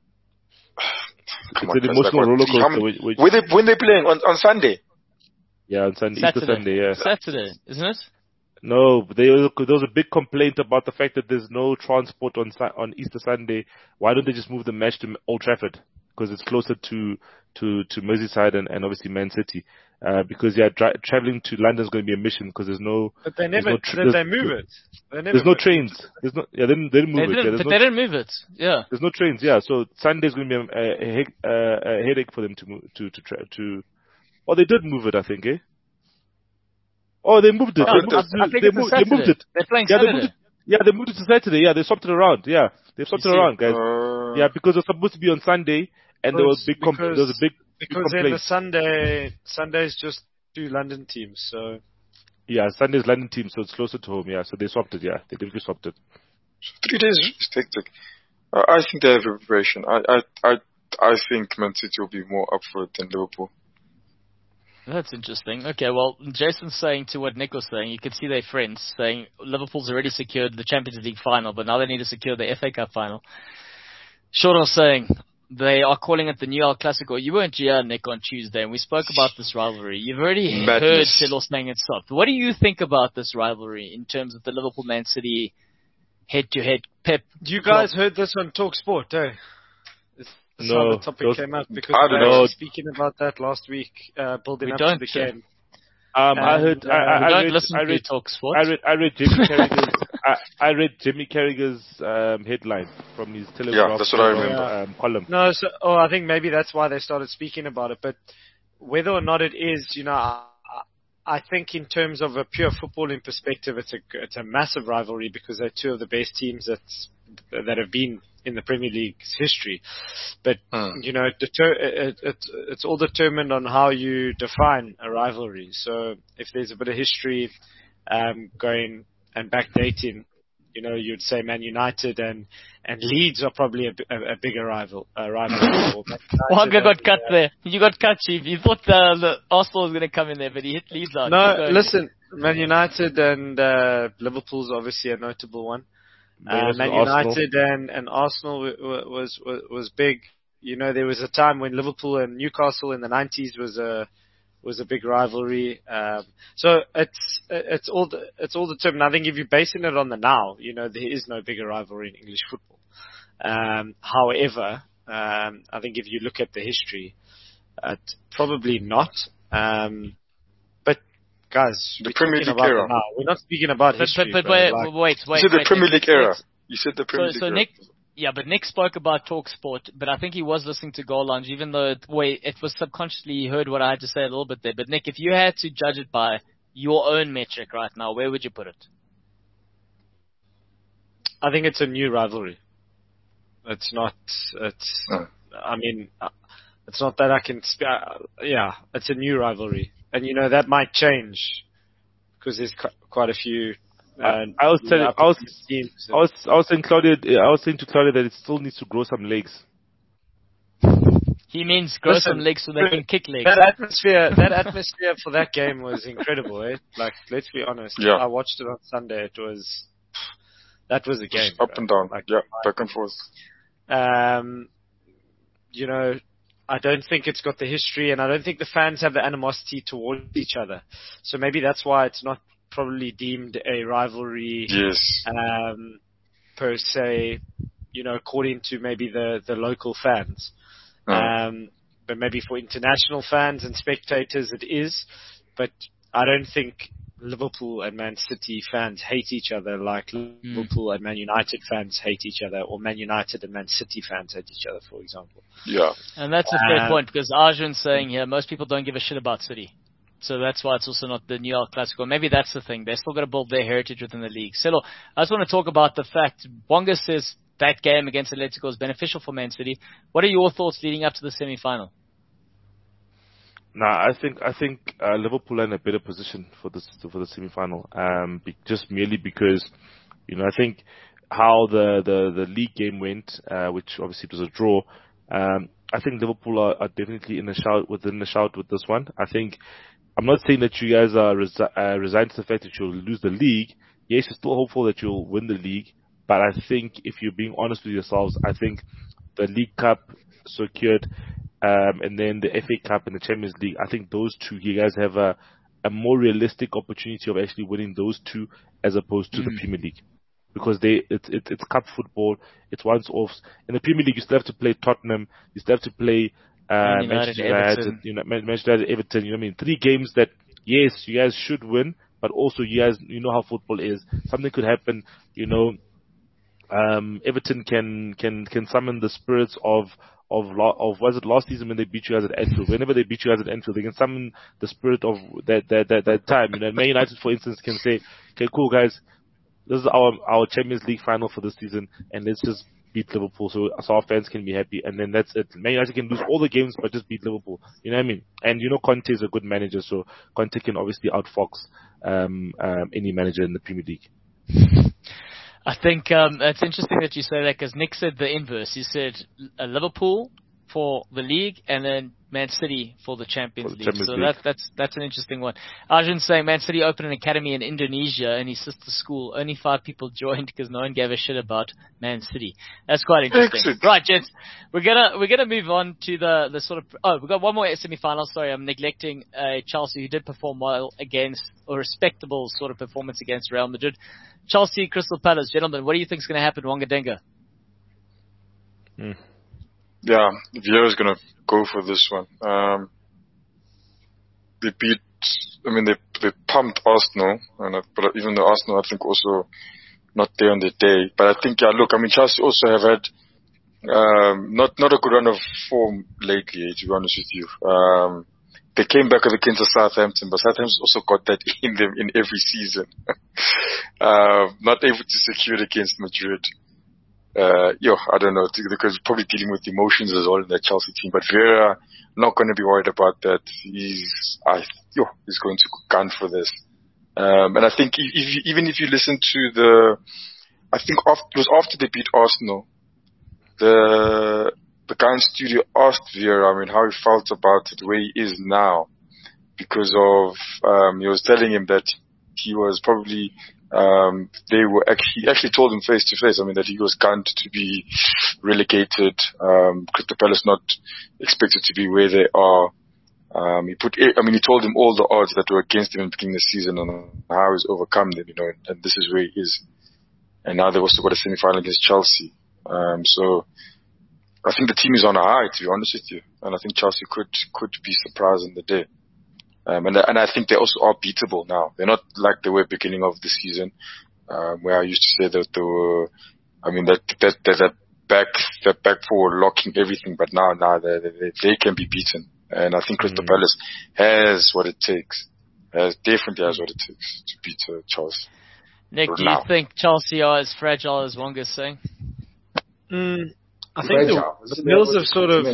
Come It's on, an guys, emotional like, what, roller three- how coaster. many- Which, which, When they when they playing on on Sunday? yeah, on Sunday, Easter Saturday. Sunday. Yeah. Saturday, isn't it? No, they, there was a big complaint about the fact that there's no transport on Su- on Easter Sunday. Why don't they just move the match to Old Trafford? Because it's closer to to to Merseyside and, and obviously Man City. Uh, because yeah, dri- traveling to London is going to be a mission because there's no But they There's never. no tr- did they there's- move it? They never there's no moved it. trains. There's no yeah they didn't, they didn't They move it. Yeah, didn't, there's but no they didn't move it. Yeah. There's no trains, yeah. So Sunday's going to be a, a, a, a, a headache for them to move to to tra- to. Oh, they did move it, I think, eh? Oh, they moved it. No, they, I- moved, I think they, it's a moved, they moved Saturday. it. They're playing Yeah, they Saturday. moved it. Yeah, they moved it to Saturday. Yeah, they swapped it around. Yeah, they swapped You it see. around, guys. Uh, Yeah, because it was supposed to be on Sunday, and there was Because- big com- there was a big, big Because then the complaint. Sunday Sunday's just two London teams, so Yeah, Sunday's London team, so it's closer to home. Yeah, so they swapped it. Yeah, they definitely swapped it. Three days is hectic. Uh, I think they have preparation. I, I, I, I think Man City will be more up for it than Liverpool. That's interesting. Okay, well, Jason's saying to what Nick was saying, you can see their friends saying Liverpool's already secured the Champions League final, but now they need to secure the F A Cup final. Shorter's saying they are calling it the new El Clasico. You weren't here, Nick, on Tuesday, and we spoke about this rivalry. You've already Madness. heard Celo saying it's soft. What do you think about this rivalry in terms of the Liverpool-Man City head-to-head? Pep, you guys heard this on Talk Sport, eh? This is No, how the topic those- came up because I we don't were know. speaking about that last week, uh, building We up don't, to the sure. game. Um, I And, heard. uh, I, I, we I don't read, listen I to read, Talk Sports. I read. I read Jimmy Carragher's. I, I read Jimmy Carragher's um, headline from his Telegraph Yeah, that's what I um, remember. um, column. No, so, oh, I think maybe that's why they started speaking about it. But whether or not it is, you know, I, I think in terms of a pure footballing perspective, it's a it's a massive rivalry because they're two of the best teams that's that have been in the Premier League's history. But Hmm. you know, deter, it, it, it's all determined on how you define a rivalry. So if there's a bit of history um, going and backdating, you know, you'd say Man United and, and Leeds are probably a, a, a bigger rival, uh, rival. Wonga got cut uh, there. You got cut, Chief. You thought the, the Arsenal was going to come in there, but he hit Leeds out. No, listen, Man United and uh, Liverpool's obviously a notable one. Uh, Man United and, and Arsenal w- w- was, was was big. You know, there was a time when Liverpool and Newcastle in the nineties was a was a big rivalry. Um, so it's it's all the, it's all determined. I think if you're basing it on the now, you know, there is no bigger rivalry in English football. Um, however, um, I think if you look at the history, uh, probably not. Um, but guys, the we're Premier talking League about era. the now. We're not speaking about But, history. but, but bro. wait, Like, wait, wait. You said the wait, Premier Nick, League era. Nick, You said the Premier so, League so era. Nick, yeah, but Nick spoke about TalkSport, but I think he was listening to Goal Lounge, even though it, wait, it was subconsciously he heard what I had to say a little bit there. But Nick, if you had to judge it by your own metric right now, where would you put it? I think it's a new rivalry. It's not. It's. Oh. I mean, uh, it's not that I can. Sp- uh, yeah, it's a new rivalry, and you know that might change because there's qu- quite a few. Uh, I was telling, I was, teams I was, I was saying Claudia, I was saying to Claudia that it still needs to grow some legs. He means grow Listen, some legs so they can kick legs. That atmosphere, that atmosphere for that game was incredible, eh? Like, let's be honest. Yeah. I watched it on Sunday. It was, that was a game. Up bro. and down. Like, Yeah, back and forth. Um, you know, I don't think it's got the history, and I don't think the fans have the animosity towards each other. So maybe that's why it's not probably deemed a rivalry. Yes. Um, per se, you know, according to maybe the, the local fans. Mm. Um, but maybe for international fans and spectators it is. But I don't think Liverpool and Man City fans hate each other like mm. Liverpool and Man United fans hate each other, or Man United and Man City fans hate each other, for example. Yeah. And that's a fair Um, point, because Arjun's saying here, most people don't give a shit about City. So that's why it's also not the New York Classical. Maybe that's the thing. They're still got to build their heritage within the league. Silo, I just want to talk about the fact Wonga says that game against Atletico is beneficial for Man City. What are your thoughts leading up to the semi-final? Nah, I think I think uh, Liverpool are in a better position for this for the semi-final. Um, be, just merely because, you know, I think how the the, the league game went, uh, which obviously was a draw. Um, I think Liverpool are, are definitely in the shout within the shout with this one. I think. I'm not saying that you guys are resi- uh, resigned to the fact that you'll lose the league. Yes, you're still hopeful that you'll win the league. But I think if you're being honest with yourselves, I think the League Cup secured, um, and then the F A Cup and the Champions League, I think those two, you guys have a, a more realistic opportunity of actually winning those two as opposed to mm. the Premier League. Because they, it's, it's, it's cup football, it's once-offs. In the Premier League, you still have to play Tottenham, you still have to play Uh, Manchester United, you know, Manchester United, Everton, you know what I mean? Three games that, yes, you guys should win, but also you guys, you know how football is. Something could happen, you know, um, Everton can, can, can summon the spirits of, of, of, was it last season when they beat you guys at Anfield? Whenever they beat you guys at Anfield, they can summon the spirit of that, that, that, that time. You know, Man United, for instance, can say, okay, cool guys, this is our, our Champions League final for this season, and let's just beat Liverpool so, so our fans can be happy, and then that's it. Man United can lose all the games but just beat Liverpool. You know what I mean? And you know Conte is a good manager, so Conte can obviously outfox um, um, any manager in the Premier League. I think um, it's interesting that you say that, because Nick said the inverse. He said uh, Liverpool for the league and then Man City for the Champions for the League. Champions so League. That, that's that's an interesting one. Arjun's saying Man City opened an academy in Indonesia and his sister school. Only five people joined because no one gave a shit about Man City. That's quite interesting. Excellent. Right, gents, we're gonna we're gonna move on to the the sort of oh we've got one more semi-final. Sorry, I'm neglecting uh, Chelsea, who did perform well against a respectable sort of performance against Real Madrid. Chelsea, Crystal Palace, gentlemen, what do you think is going to happen, Wonga Denga? Hmm. Yeah, Vieira's gonna go for this one. Um, they beat, I mean, they they pumped Arsenal, and I, but even though Arsenal, I think, also not there on the day. But I think, yeah, look, I mean, Chelsea also have had um, not not a good run of form lately, to be honest with you. Um, they came back against Southampton, but Southampton's also got that in them in every season. uh, not able to secure it against Madrid. Uh, yo, I don't know, because probably dealing with emotions as well in that Chelsea team. But Vieira, not going to be worried about that. He's, I, yo, he's going to gun for this. Um, and I think if, if, even if you listen to the I think after, it was after they beat Arsenal. The the guy in studio asked Vieira, I mean, how he felt about it, the way he is now, because of um, he was telling him that he was probably um, they were actually he actually told him face to face. I mean, that he was gunned to be relegated. Um, Crystal Palace not expected to be where they are. Um, he put, I mean, he told him all the odds that were against him in the beginning of the season and how he's overcome them, you know, and, and this is where he is. And now they've also got a semi-final against Chelsea. Um, so I think the team is on a high, to be honest with you. And I think Chelsea could, could be surprised in the day. Um, and, and I think they also are beatable now. They're not like they were beginning of the season, um, where I used to say that they were, I mean, that, that, that, that back, that back four locking everything, but now, now they, they, they can be beaten. And I think Crystal mm. Palace has what it takes. Has definitely has what it takes to beat uh, Chelsea. Nick, do now. you think Chelsea are as fragile as Wonga's saying? Mm, I think the, the wheels have sort of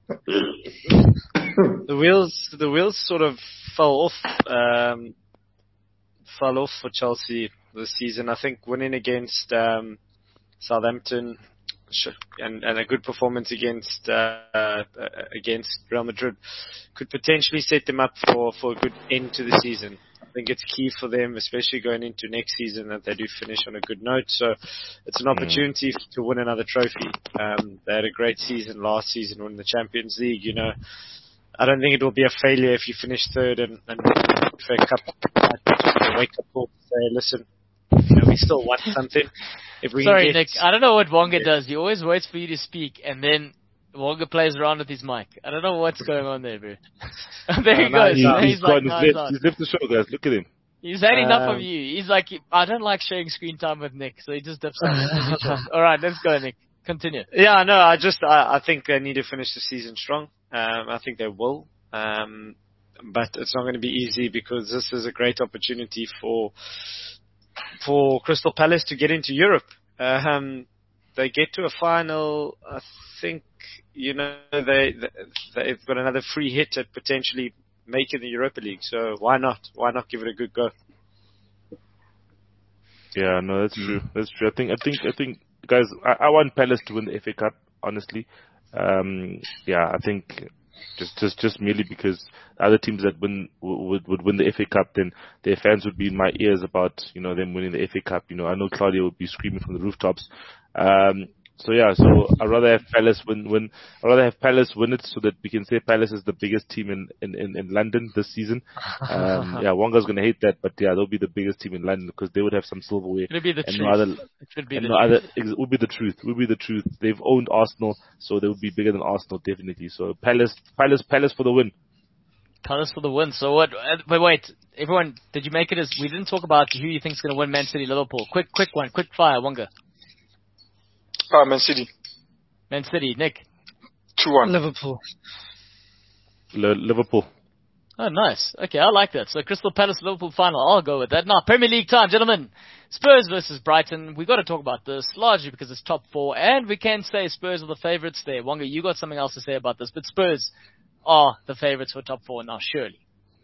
the wheels the wheels sort of fell off um, fell off for Chelsea this season. I think winning against um, Southampton. And, and a good performance against uh, uh, against Real Madrid could potentially set them up for, for a good end to the season. I think it's key for them, especially going into next season, that they do finish on a good note. So it's an opportunity mm. to win another trophy. Um, they had a great season last season, winning the Champions League. You know, I don't think it will be a failure if you finish third and, and F A Cup. A wake up call to say, listen, you know, we still want something. If we Sorry, get, Nick. I don't know what Wonga yeah. does. He always waits for you to speak, and then Wonga plays around with his mic. I don't know what's going on there, bro. there he goes. He's, he's, he's, like, he's, no, left, he's left the show, guys. Look at him. He's had um, enough of you. He's like, I don't like sharing screen time with Nick, so he just dips out. All right, let's go, Nick. Continue. Yeah, no, I just, I, I think they need to finish the season strong. Um, I think they will. Um, but it's not going to be easy because this is a great opportunity for for Crystal Palace to get into Europe. Um, they get to a final. I think you know they they've got another free hit at potentially making the Europa League. So why not? Why not give it a good go? Yeah, no, that's true. That's true. I think, I think, I think, guys, I, I want Palace to win the F A Cup. Honestly, um, yeah, I think. Just, just, just merely because other teams that win would would win the F A Cup, then their fans would be in my ears about you know them winning the F A Cup. You know, I know Claudia would be screaming from the rooftops. Um, so yeah, so I'd rather have Palace win. win I'd rather have Palace win it so that we can say Palace is the biggest team in in, in, in London this season. Um, yeah, Wonga's gonna hate that, but yeah, they'll be the biggest team in London because they would have some silverware. It'll be the and truth. No other, it should be and the no truth. other, it would be the truth. It would be the truth. They've owned Arsenal, so they would be bigger than Arsenal definitely. So Palace, Palace, Palace for the win. Palace for the win. So what? But wait, everyone, did you make it as we didn't talk about who you think is going to win Man City Liverpool? Quick, quick one, quick fire, Wonga. Ah, Man City. Man City, Nick. two one. Liverpool. Le- Liverpool. Oh, nice. Okay, I like that. So Crystal Palace Liverpool final. I'll go with that. Now, Premier League time, gentlemen. Spurs versus Brighton. We've got to talk about this largely because it's top four, and we can say Spurs are the favourites there. Wonga, you got something else to say about this, but Spurs are the favourites for top four now, surely.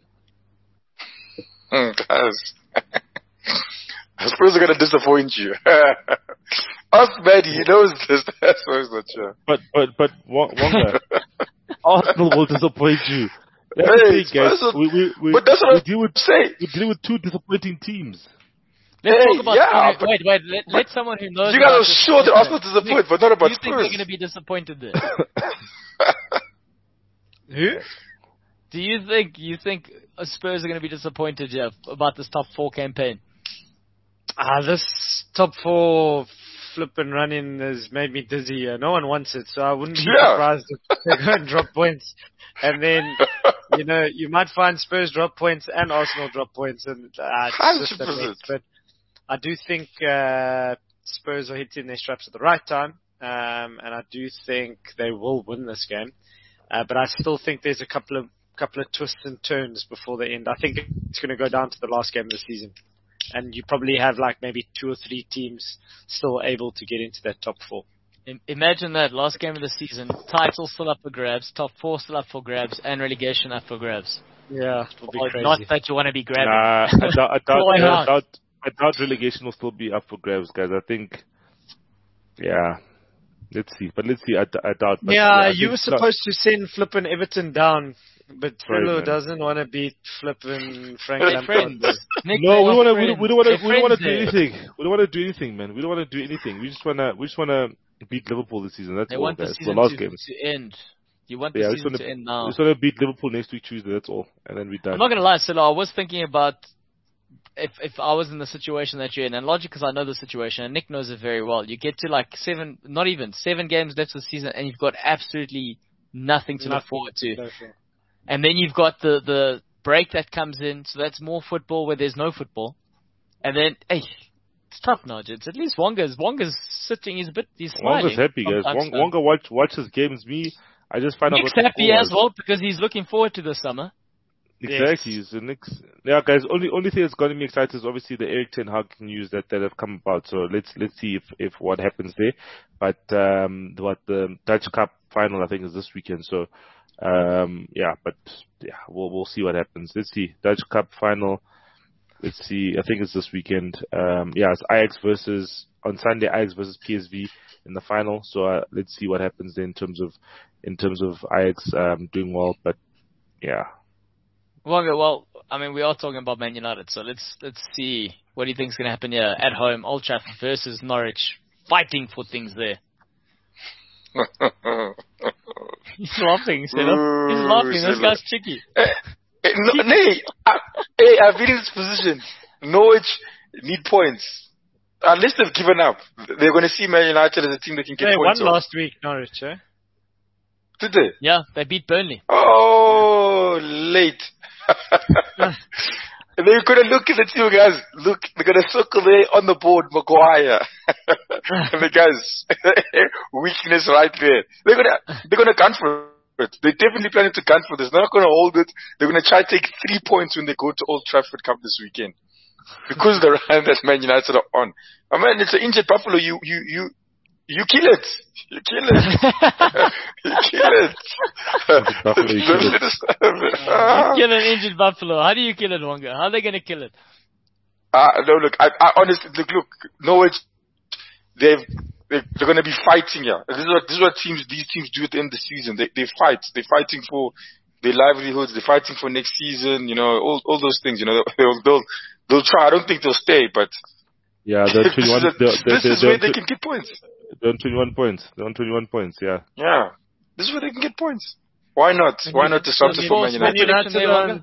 Mm, guys. Spurs are going to disappoint you. Ask Maddie, he knows this. That's why it's not true. But, but, but, Wonga, Arsenal will disappoint you. That's hey, the thing, guys. Are, we, we, we, but that's what we I'm deal with, saying. We deal with two disappointing teams. Let's hey, talk about yeah, someone who, but wait, wait. Let, let someone who knows. You guys are sure that Arsenal disappoint, but not about you Spurs. You think they're going to be disappointed there? Who? Do you think you think Spurs are going to be disappointed, Jeff, about this top four campaign? Ah, this top four flip and running has made me dizzy. Uh, no one wants it, so I wouldn't be yeah. surprised if they go and drop points. And then, you know, you might find Spurs drop points and Arsenal drop points, and uh, it's just a mess. But I do think uh, Spurs are hitting their straps at the right time, um, and I do think they will win this game. Uh, but I still think there's a couple of couple of twists and turns before the end. I think it's going to go down to the last game of the season. And you probably have like maybe two or three teams still able to get into that top four. Imagine that, last game of the season, title still up for grabs, top four still up for grabs, and relegation up for grabs. Yeah, it will be or crazy. Not that you want to be grabbing. Nah, I doubt, I doubt, I doubt, I doubt relegation will still be up for grabs, guys. I think, yeah. Let's see, but let's see. I, I doubt. But Yeah, I you were supposed to send Flippin Everton down, but Frillo doesn't want to beat Flippin Frank They're Lampard. friends. Nick, No, they we are want to. friends. We don't want to. They're We don't want to friends do there. anything. We don't want to do anything, man. We don't want to do anything. We just wanna. We just wanna beat Liverpool this season. That's They all, want the guys. season The last to, game. to end. You want the Yeah, we just season wanna. to end We now. just wanna beat Liverpool next week Tuesday. That's all, and then we're done. I'm not gonna lie, Silo. I was thinking about if if I was in the situation that you're in, and logic because I know the situation, and Nick knows it very well. You get to like seven, not even seven games left of the season, and you've got absolutely nothing to look Nothing forward to. go for. And then you've got the the break that comes in, so that's more football where there's no football. And then, hey, it's tough now, gents. At least Wonga's Wonga's sitting. He's a bit. He's smiling. Wonga's happy, guys. sometimes, Wong, Wonga watch watches games. Me, I just find out Nick's what the happy score as was. well because he's looking forward to the summer. Exactly. Yes. So Nick's, yeah, guys. Only only thing that's gotten me excited is obviously the Eric Ten Hag news that, that have come about. So let's let's see if, if what happens there. But um, what the Dutch Cup final I think is this weekend. So um, yeah, but yeah, we'll we'll see what happens. Let's see Dutch Cup final. Let's see. I think it's this weekend. Um, yeah, it's Ajax versus on Sunday. Ajax versus P S V in the final. So uh, let's see what happens there in terms of in terms of Ajax um, doing well. But yeah. Wonga, well, I mean, we are talking about Man United, so let's let's see what do you think is going to happen here at home, Old Trafford versus Norwich, fighting for things there. He's laughing, Stella. He's laughing. This Stella. guy's cheeky. Eh, eh, no, nee, I, hey, I've been in this position. Norwich need points. Unless they've given up, they're going to see Man United as a team that can get They won points. off. last week, Norwich, eh? Did they? Yeah, they beat Burnley. Oh, late. And they're going to look at the two guys. Look, they're going to circle there on the board, Maguire. And the guys, weakness right there. They're going to, they're going to gun for it. They're definitely planning to gun for this. They're not going to hold it. They're going to try to take three points when they go to Old Trafford Cup this weekend. Because of the run that Man United are on. I mean, it's an injured Buffalo. You, you, you, you kill it. You kill it. You kill it. Buffalo, you kill it. You kill an injured Buffalo. How do you kill it, Wonga? How are they going to kill it? Uh, no, look, I, I honestly, look, look, Norwich, they've, they're, they're going to be fighting here. This is what, this is what teams, these teams do at the end of the season. They, they fight. They're fighting for their livelihoods. They're fighting for next season, you know, all, all those things, you know, they'll, they'll, they'll try. I don't think they'll stay, but yeah, they're twenty-one. this is, a, they're, they're, this is they're, where they're, they can get points. they're on twenty-one points. They're on twenty-one points. Yeah. Yeah. This is where they can get points. Why not? Why not do something for Man Man United? United there, Wonga?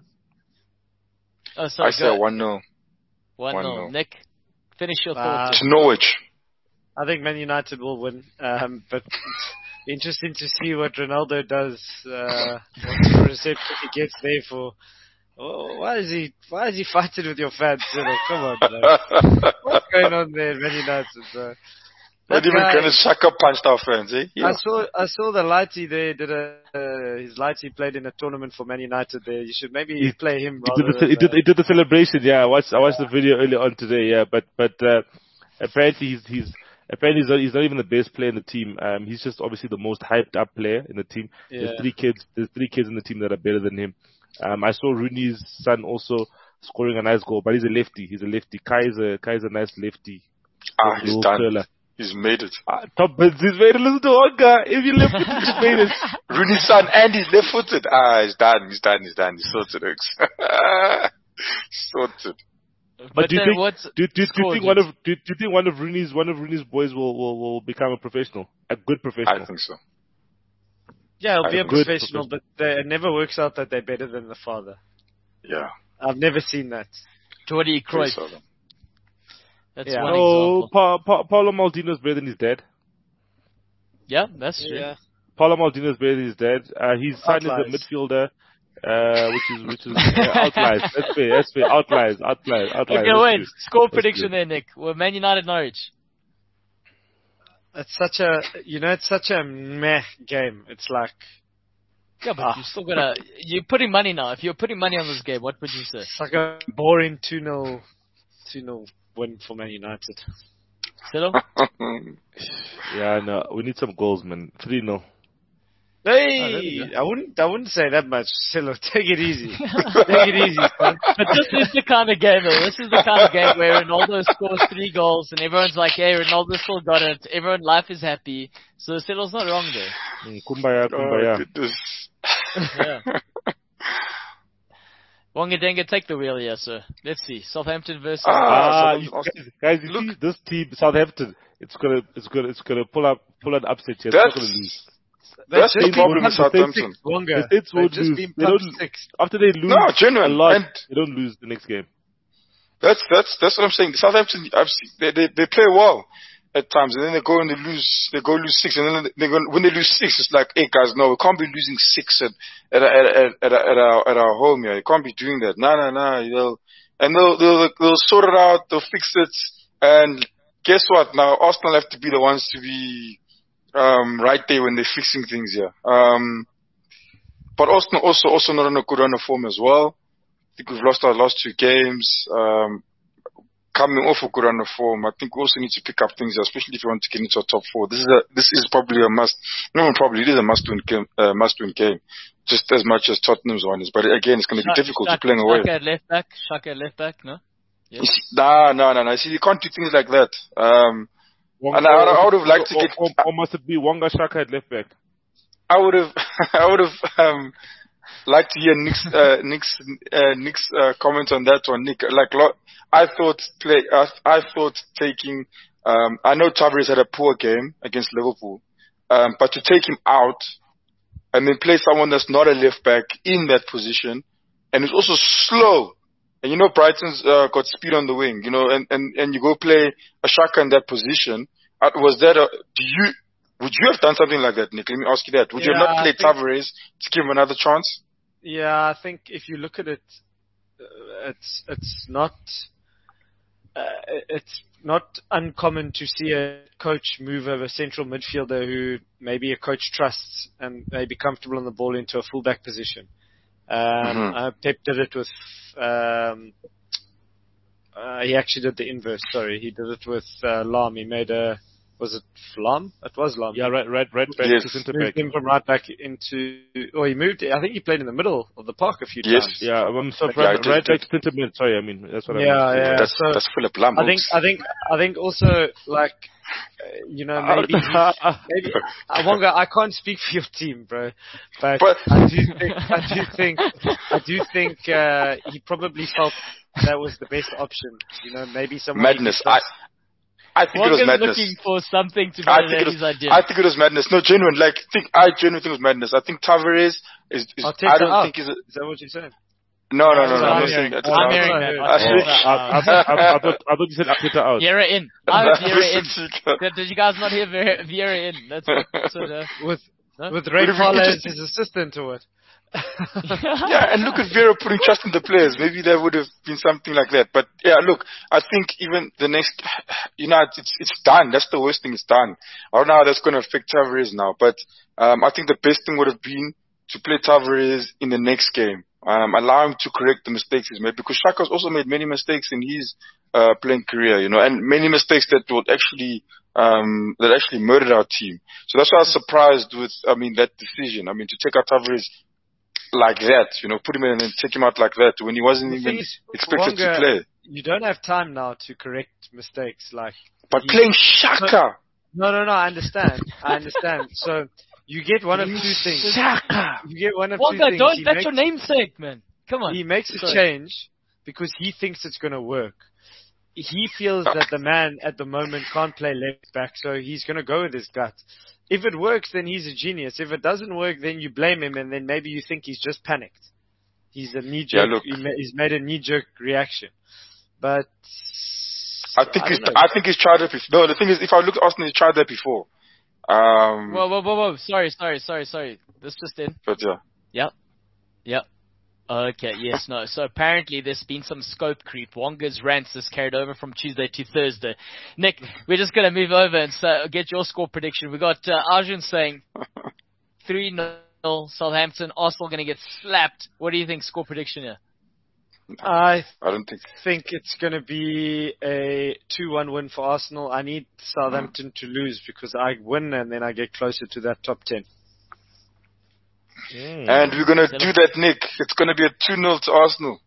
Oh, sorry, I say one nil one one nil. nil. Nick, finish your Uh, thoughts. to Norwich. I think Man United will win, um, but it's interesting to see what Ronaldo does, uh, what sort of reception he gets there for. Oh, why is he? Why is he fighting with your fans? You know, come on, bro. What's going on there, Man United? Bro? Not That even guy- gonna sucker punched our fans, eh? Yeah. I saw I saw the Lighty there did a uh, his Lighty played in a tournament for Man United there. You should maybe He- play him He did, rather the, he, than, did, uh, he did the celebration. Yeah, I watched. I watched the video earlier on today. Yeah, but but uh, apparently he's he's apparently he's not, he's not even the best player in the team. Um, he's just obviously the most hyped up player in the team. yeah. There's three kids. There's three kids in the team that are better than him. Um, I saw Rooney's son also scoring a nice goal, but he's a lefty. He's a lefty. Kai is a Kai is a nice lefty. Ah, he's Little done. curler. He's made it. Ah, top bins. He's made it. Listen to Wonga. If you left footed, he's made it. Rooney's son and he's left footed. Ah, he's done, he's done, he's done. He's sorted, Oaks. Sorted. But, But do you then think what's do, do, do you score, think one of gents? do, do you think one of Rooney's one of Rooney's boys will, will, will become a professional, a good professional? I think so. Yeah, he'll be a Good professional, but they, it never works out that they're better than the father. Yeah. I've never seen that. Jordi Very Cruyff. seldom. That's Yeah. one Oh, example. pa, pa, Paulo Maldino's better than his dad. Yeah, that's true. Yeah. Paulo Maldino's better than his dad. Uh, his son is a Outliers. midfielder, uh, which is which is uh, outliers. That's fair. That's fair. Outliers. Outliers. Outliers. Okay, That's wait. true. Score That's prediction good. there, Nick. Well, Man United Norwich. It's such a, you know, it's such a meh game. It's like, Yeah, but Ah. you still gotta. You're putting money now. If you're putting money on this game, what would you say? it's like a boring two nil, two nil win for Man United. Silo? Yeah, no, we need some goals, man. three nil. Hey, I wouldn't, I wouldn't say that much. Silo, take it easy. Take it easy, son. But this is the kind of game, though. This is the kind of game where Ronaldo scores three goals and everyone's like, hey, Ronaldo still got it. Everyone, life is happy. So Silo's not wrong there. Mm, kumbaya, kumbaya. Oh, Yeah. Wonga Denga, take the wheel here, sir. Let's see. Southampton versus... Ah, Ah, you so- guys, guys, you look- see this team, Southampton. It's gonna, it's gonna, it's gonna pull up, pull an upset here. It's not That's- gonna lose. That's They've the just problem been with pumped Southampton. six, Wonga. The States They've won't just lose. been They pumped don't- six. After they lose No, a genuine. lot, And they don't lose the next game. that's that's that's what I'm saying. Southampton, I've seen, they, they they play well at times, and then they go and they lose. They go lose six, and then they go when they lose six, it's like, hey guys, no, we can't be losing six at at at at, at, at our at our home here. You can't be doing that. No, no, no. You know, and they'll they'll they'll sort it out. They'll fix it. And guess what? Now Arsenal have to be the ones to be um right there when they're fixing things here. Um, but Arsenal also also not on a good run of form as well. I think we've lost our last two games. Um, coming off a good run of form, I think we also need to pick up things, especially if you want to get into a top four. This is a this is probably a must. No, probably it is a must-win game. Uh, must-win game, just as much as Tottenham's one is. But again, it's going to be Shaka- difficult Shaka- to playing away. Shaka at left back. Shaka at left back, no? You see, Nah, no, no, no. See, you can't do things like that. Um, Wonga, And I- I would have liked to or, get- Or, or must it be Wonga Shaka at left back? I would have, I would have um, liked to hear Nick's, uh, Nick's, uh, Nick's uh, comment on that one. Nick, like, lo- I thought play, I, I thought taking. Um, I know Tavares had a poor game against Liverpool, um, but to take him out and then play someone that's not a left back in that position and who's also slow. And you know Brighton's uh, got speed on the wing, you know, and, and, and you go play a Shaka in that position. Uh, was that a? Do you? Would you have done something like that, Nick? Let me ask you that. Would you Yeah, have not I played think- Tavares to give him another chance? Yeah, I think if you look at it, uh, it's it's not uh, it's not uncommon to see a coach move over a central midfielder who maybe a coach trusts and may be comfortable on the ball into a fullback position. Um, Mhm. uh, Pep did it with. Um, uh, he actually did the inverse. Sorry, he did it with uh, Lam. He made a. Was it Lam? It was Lam. Yeah, right, right, right back Yes. to centre Moved back. him from right back into. Or he moved. I think he played in the middle of the park a few Yes. times. Yeah, um, so Yeah, right, I did- right back to centre mid. Sorry, I mean that's what I mean. Yeah, yeah. that's so that's Philip Lam. I think, I think, I think also like, uh, you know, maybe, maybe, uh, Wonga, I can't speak for your team, bro, but, But- I do think, I do think, I do think uh, he probably felt that was the best option. You know, maybe someone madness. he I, could I think it was Wonga's madness. looking for something to I better think, it than his was, idea. I think it was madness. No, genuine. Like, think I genuinely think it was madness. I think Tavares is. is Arteta I don't out. think he's. A, Is that what you're saying? no, no, no, That's no. what I'm I'm not saying hearing. that. I'm out. hearing that. I think- Arteta I, I, out. I, I, I, thought, I thought you said Arteta out. Vieira in. I have Vieira in. Did, did you guys not hear Vieira Vieira in? That's what, that's what uh, With Huh? with Ray What if we Parler could as his assistant or what? Yeah, and look at Vera putting trust in the players. Maybe there would have been something like that. But yeah, look, I think even the next, you know, it's it's done. That's the worst thing. It's done. I don't know how that's going to affect Tavares now. But um, I think the best thing would have been to play Tavares in the next game. Um, allow him to correct the mistakes he's made, because Shaka's also made many mistakes in his uh, playing career, you know, and many mistakes that would actually um, that actually murdered our team. So that's why I was surprised with, I mean, that decision. I mean, to take out Tavares like that, you know, put him in and then take him out like that when he wasn't The thing even is, expected to Wonga, play. You don't have time now to correct mistakes. Like, But he- playing Shaka, no, no, no. I understand. I understand. So you get one of two things. Shaka. You get one of two Wonga, things. don't. He That's makes, your namesake, man. Come on. He makes a Sorry. change because he thinks it's going to work. He feels that the man at the moment can't play left back, so he's going to go with his gut. If it works, then he's a genius. If it doesn't work, then you blame him, and then maybe you think he's just panicked. He's a knee jerk. Yeah, look. he ma- he's made a knee jerk reaction. But I think I he's, don't know. I think he's tried it before. No, the thing is, if I look at Arsenal, he's tried that before. Um, Whoa, whoa, whoa, whoa. Sorry, sorry, sorry, sorry. This just in. but yeah. Yep. Yep. Okay, yes, no. So apparently there's been some scope creep. Wonga's rants is carried over from Tuesday to Thursday. Nick, we're just going to move over and so, get your score prediction. We got uh, Arjun saying three nil Southampton. Arsenal going to get slapped. What do you think score prediction here? I I don't think. think it's going to be a two one win for Arsenal. I need Southampton to lose because I win and then I get closer to that top ten. Mm. And we're going to do that, Nick. It's going to be a two nil to Arsenal.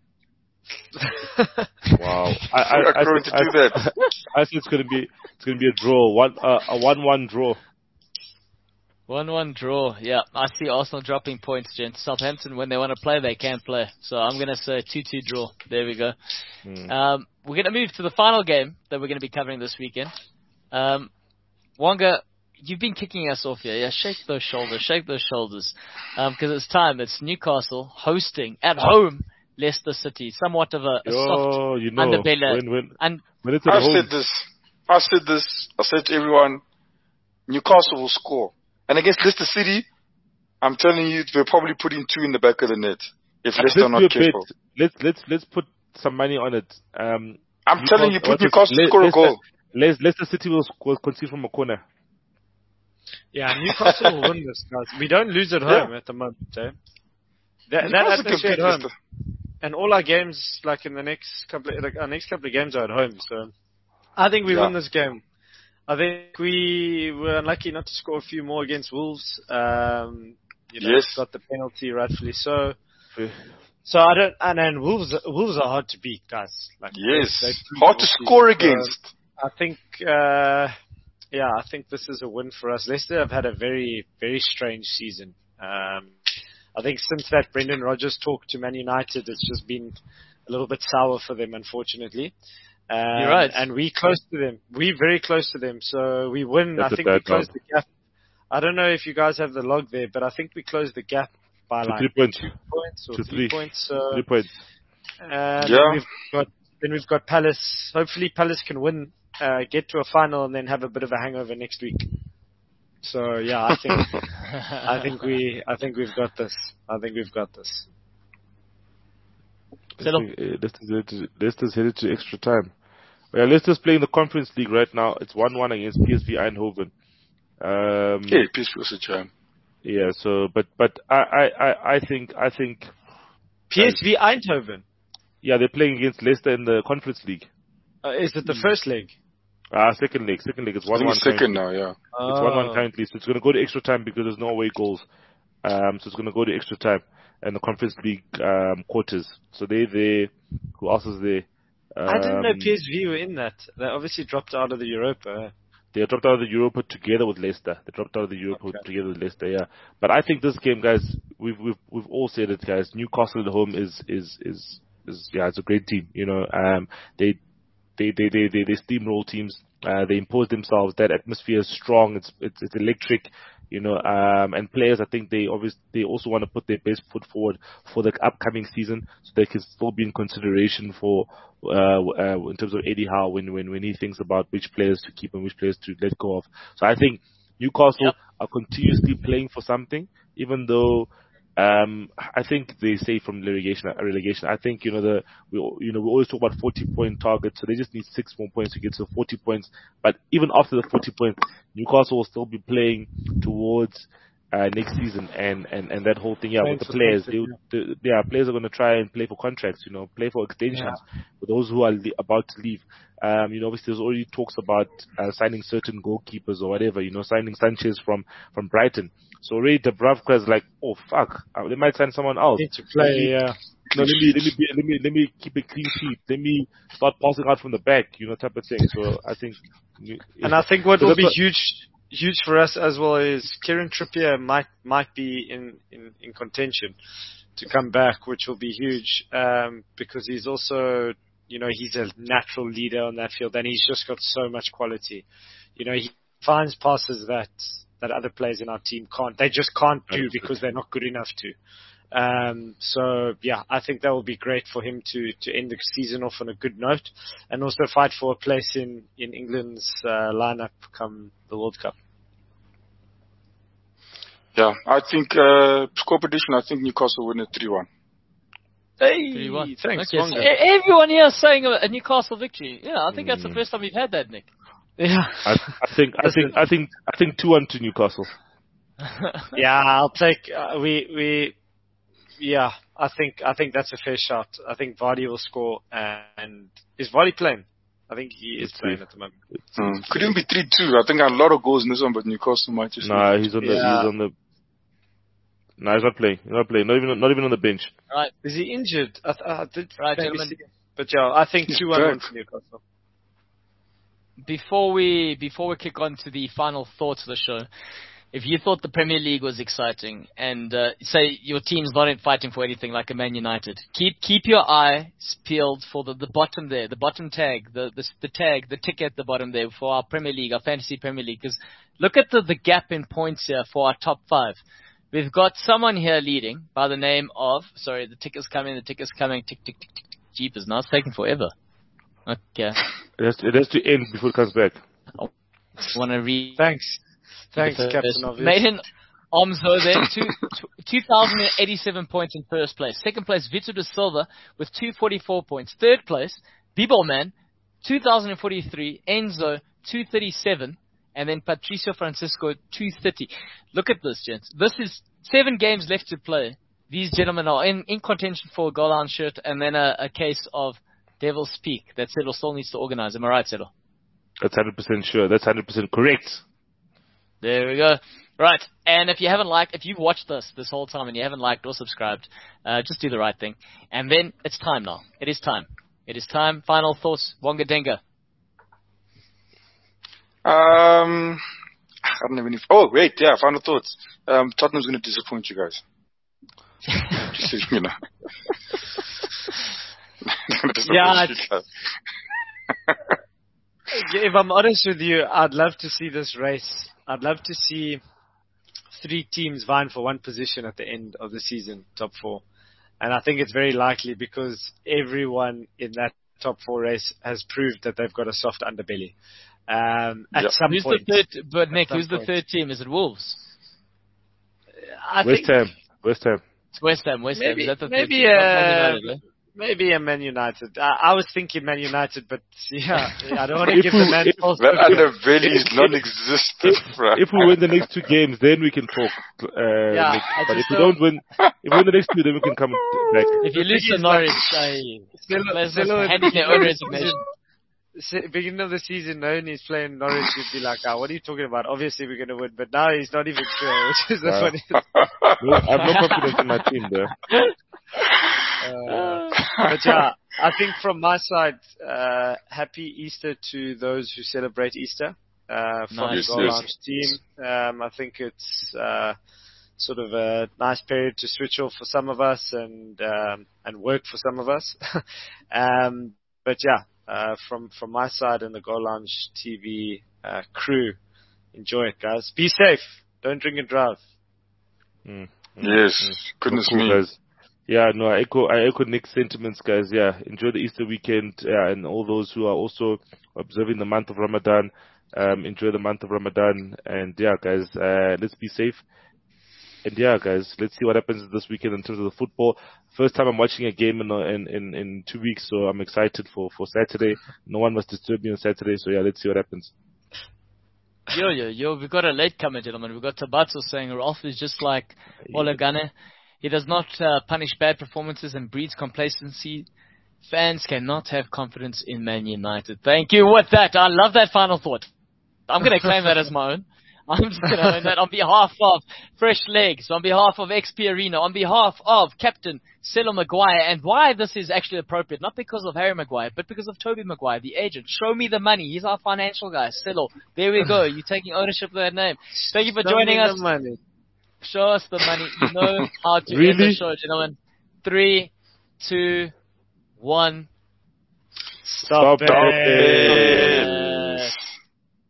Wow. I, I, We're I, going said, to do I, that. I said it's going to be it's going to be a draw, one uh, a one-one draw. one one draw. Yeah, I see Arsenal dropping points, gents. Southampton, when they want to play, they can play. So I'm going to say two two draw. There we go. Mm. Um, we're going to move to the final game that we're going to be covering this weekend. Um, Wonga, you've been kicking us off here. Yeah, shake those shoulders, shake those shoulders. Because um, it's time. It's Newcastle hosting at home Leicester City. Somewhat of a, a soft oh, you know, underbelly. when, when, and when it's at I've home. said this. I've said this. I said to everyone, Newcastle will score. And against Leicester City, I'm telling you, they're probably putting two in the back of the net if Leicester are not let's do a careful. bet. Let's let's let's put some money on it. Um, I'm Newcastle, telling you, put what is- Newcastle to Le- score a Leicester, goal. Le- Leicester City will, will concede from a corner. Yeah, Newcastle will win this, guys. We don't lose at home Yeah. at the moment, eh? That, that Newcastle can atmosphere at beat home, Leicester. and all our games, like in the next couple, of, like our next couple of games are at home. So, I think we Yeah. win this game. I think we were unlucky not to score a few more against Wolves. Um, you know, Yes. got the penalty, rightfully so. Yeah. So I don't, and then Wolves, Wolves are hard to beat, guys. Like Yes. they- they've proven Hard to all score season. So, against. I think, uh, yeah, I think this is a win for us. Leicester have had a very, very strange season. Um, I think since that Brendan Rodgers talk to Man United, it's just been a little bit sour for them, unfortunately. Um, You're right. And we close to them. We're very close to them. So we win. That's I a think we bad closed round. the gap. I don't know if you guys have the log there, but I think we closed the gap by To like three points. two points or To three, three. points. So, Three points. uh, Yeah. Then we've got then we've got Palace. Hopefully Palace can win, uh, get to a final, and then have a bit of a hangover next week. So yeah, I think I think we I think we've got this. I think we've got this. Settle. Uh, Leicester's headed to- Leicester's headed to extra time. Well, Leicester's playing the Conference League right now. It's one-one against P S V Eindhoven. Um, Yeah, peace was a jam. yeah. So, but but I I I, I think I think P S V Eindhoven. yeah, they're playing against Leicester in the Conference League. Uh, is it the first leg? Ah, second leg. Second leg. It's I think one-one. it's second currently. now, yeah. It's one-one currently. So it's going to go to extra time because there's no away goals. Um, so it's going to go to extra time and the Conference League um, quarters. So they they who else is there? Um, I didn't know P S V were in that. They obviously dropped out of the Europa. They dropped out of the Europa together with Leicester. They dropped out of the Europa Okay. together with Leicester, yeah. But I think this game, guys, we've we've we've all said it, guys. Newcastle at home is is is, is yeah, it's a great team. You know, um, they they they they they, they steamroll teams. Uh, they impose themselves. That atmosphere is strong. It's it's, it's electric. You know, um, and players, I think they obviously they also want to put their best foot forward for the upcoming season, so they can still be in consideration for uh, uh, in terms of Eddie Howe when, when when he thinks about which players to keep and which players to let go of. So I think Newcastle Yep. are continuously playing for something, even though um, I think they say from relegation relegation. I think you know the we you know we always talk about forty point targets, so they just need six more points to get to forty points. But even after the forty points, Newcastle will still be playing towards uh, next season, and, and, and that whole thing. Yeah, with the players, they, the, yeah, players are going to try and play for contracts. You know, play for extensions for those who are le- about to leave. Um, you know, obviously there's already talks about uh, signing certain goalkeepers or whatever. You know, signing Sanchez from from Brighton. So already Dubravka is like, oh fuck, uh, they might sign someone else. Need to play, yeah. No, let me let me be, let me let me keep a clean sheet. Let me start passing out from the back, you know, type of thing. So I think, and I think what so will be what, huge, huge for us as well is Kieran Trippier might might be in, in, in contention to come back, which will be huge um, because he's also, you know, he's a natural leader on that field, and he's just got so much quality. You know, he finds passes that that other players in our team can't. They just can't do because they're not good enough to. Um, so yeah, I think that will be great for him to, to end the season off on a good note, and also fight for a place in, in England's uh, lineup come the World Cup. Yeah, I think uh, score prediction. I think Newcastle win it three one. Hey, three one. thanks. Okay, so e- everyone here is saying a, a Newcastle victory. Yeah, I think that's the Mm. first time we've had that, Nick. Yeah, I, I think I think I think I think two one to Newcastle. yeah. I'll take. Uh, we we. Yeah, I think I think that's a fair shot. I think Vardy will score, and is Vardy playing? I think he is Let's playing see. at the moment. Mm. Could even be three two. I think a lot of goals in this one, but Newcastle might just. Nah, he's on the Yeah. he's on the No, he's not playing. He's not playing. Not even not even on the bench. Right. Is he injured? I, th- I did Right, maybe gentlemen. see him. But yeah, I think He's two one back. to Newcastle. Before we before we kick on to the final thoughts of the show, if you thought the Premier League was exciting and uh, say your team's not in fighting for anything like a Man United, keep keep your eye peeled for the, the bottom there, the bottom tag, the, the the tag, the tick at the bottom there for our Premier League, our Fantasy Premier League. Because look at the, the gap in points here for our top five. We've got someone here leading by the name of, sorry, the tick is coming, the tick is coming, tick, tick, tick, tick, tick. Jeepers, now it's taking forever. Okay. It has, to, it has to end before it comes back. I want to read. Thanks. Thanks, the Captain first. Obvious. Maiden Omzo there, two, two thousand eighty-seven points in first place. Second place, Vitor da Silva with two hundred forty-four points. Third place, B-Ball two thousand forty-three. Enzo, two hundred thirty-seven. And then Patricio Francisco, two hundred thirty. Look at this, gents. This is seven games left to play. These gentlemen are in, in contention for a goal line shirt and then a, a case of Devil's Peak that Settle still needs to organize. Am I right, Settle? That's one hundred percent sure. That's one hundred percent correct. There we go. Right. And if you haven't liked, if you've watched this this whole time and you haven't liked or subscribed, uh, just do the right thing. And then it's time now. It is time. It is time. Final thoughts. Wonga Denga. Um, I don't have any. Oh, wait, yeah, final thoughts. Um, Tottenham's going to disappoint you guys. Just so you know. They're gonna disappoint Yeah, you it's- guys. If I'm honest with you, I'd love to see this race. I'd love to see three teams vying for one position at the end of the season, top four. And I think it's very likely because everyone in that top four race has proved that they've got a soft underbelly. Um, at Yep. some Who's point. the third? But Nick, some who's the point. third team? Is it Wolves? I West think Ham. West Ham. It's West Ham. West Ham. Maybe- Is that the maybe, third team? Not uh, Man United, eh? maybe a Man United. I, I was thinking Man United, but yeah, I don't want to If give we- the man if- false That hope. underbelly is non-existent, bro. If we win the next two games, then we can talk. Uh, Yeah, Nick. I But if just we don't- don't win, if we win the next two, then we can come back. If you The lose thing to is, Norwich, like, I Still- players still must at hand the in their own resignation. Se- beginning of the season, knowing he's playing Norwich, you'd be like, oh, what are you talking about? Obviously, we're going to win. But now he's not even sure, which is the Wow. funniest. No, I have no confidence in my team there. Uh, but yeah, I think from my side, uh, happy Easter to those who celebrate Easter. Uh, from Nice. the Goal Yes, Lounge team. Um, I think it's, uh, sort of a nice period to switch off for some of us and, um, and work for some of us. um, but yeah, uh, from, from my side and the Goal Lounge T V, uh, crew, enjoy it, guys. Be safe. Don't drink and drive. Mm. Yes, goodness Cool, me. guys. Yeah, no, I echo, I echo Nick's sentiments, guys. Yeah, enjoy the Easter weekend, yeah, and all those who are also observing the month of Ramadan, um, enjoy the month of Ramadan. And yeah, guys, uh, let's be safe. And yeah, guys, let's see what happens this weekend in terms of the football. First time I'm watching a game in in in, in two weeks, so I'm excited for for Saturday. No one must disturb me on Saturday, so yeah, let's see what happens. Yo, yo, yo, we've got a late comer, gentlemen. We've got Tabatso saying Ralph is just like Ole Gunnar. He does not uh, punish bad performances and breeds complacency. Fans cannot have confidence in Man United. Thank you. With that, I love that final thought. I'm going to claim that as my own. I'm just going to own that on behalf of Fresh Legs, on behalf of X P Arena, on behalf of Captain Celo Maguire, and why this is actually appropriate, not because of Harry Maguire, but because of Toby Maguire, the agent. Show me the money. He's our financial guy. Celo, there we go. You're taking ownership of that name. Thank you for Show joining me us. the money. Show us the money. You know how to Really? end the show, gentlemen. Three, two, one. Stop, Stop it. it.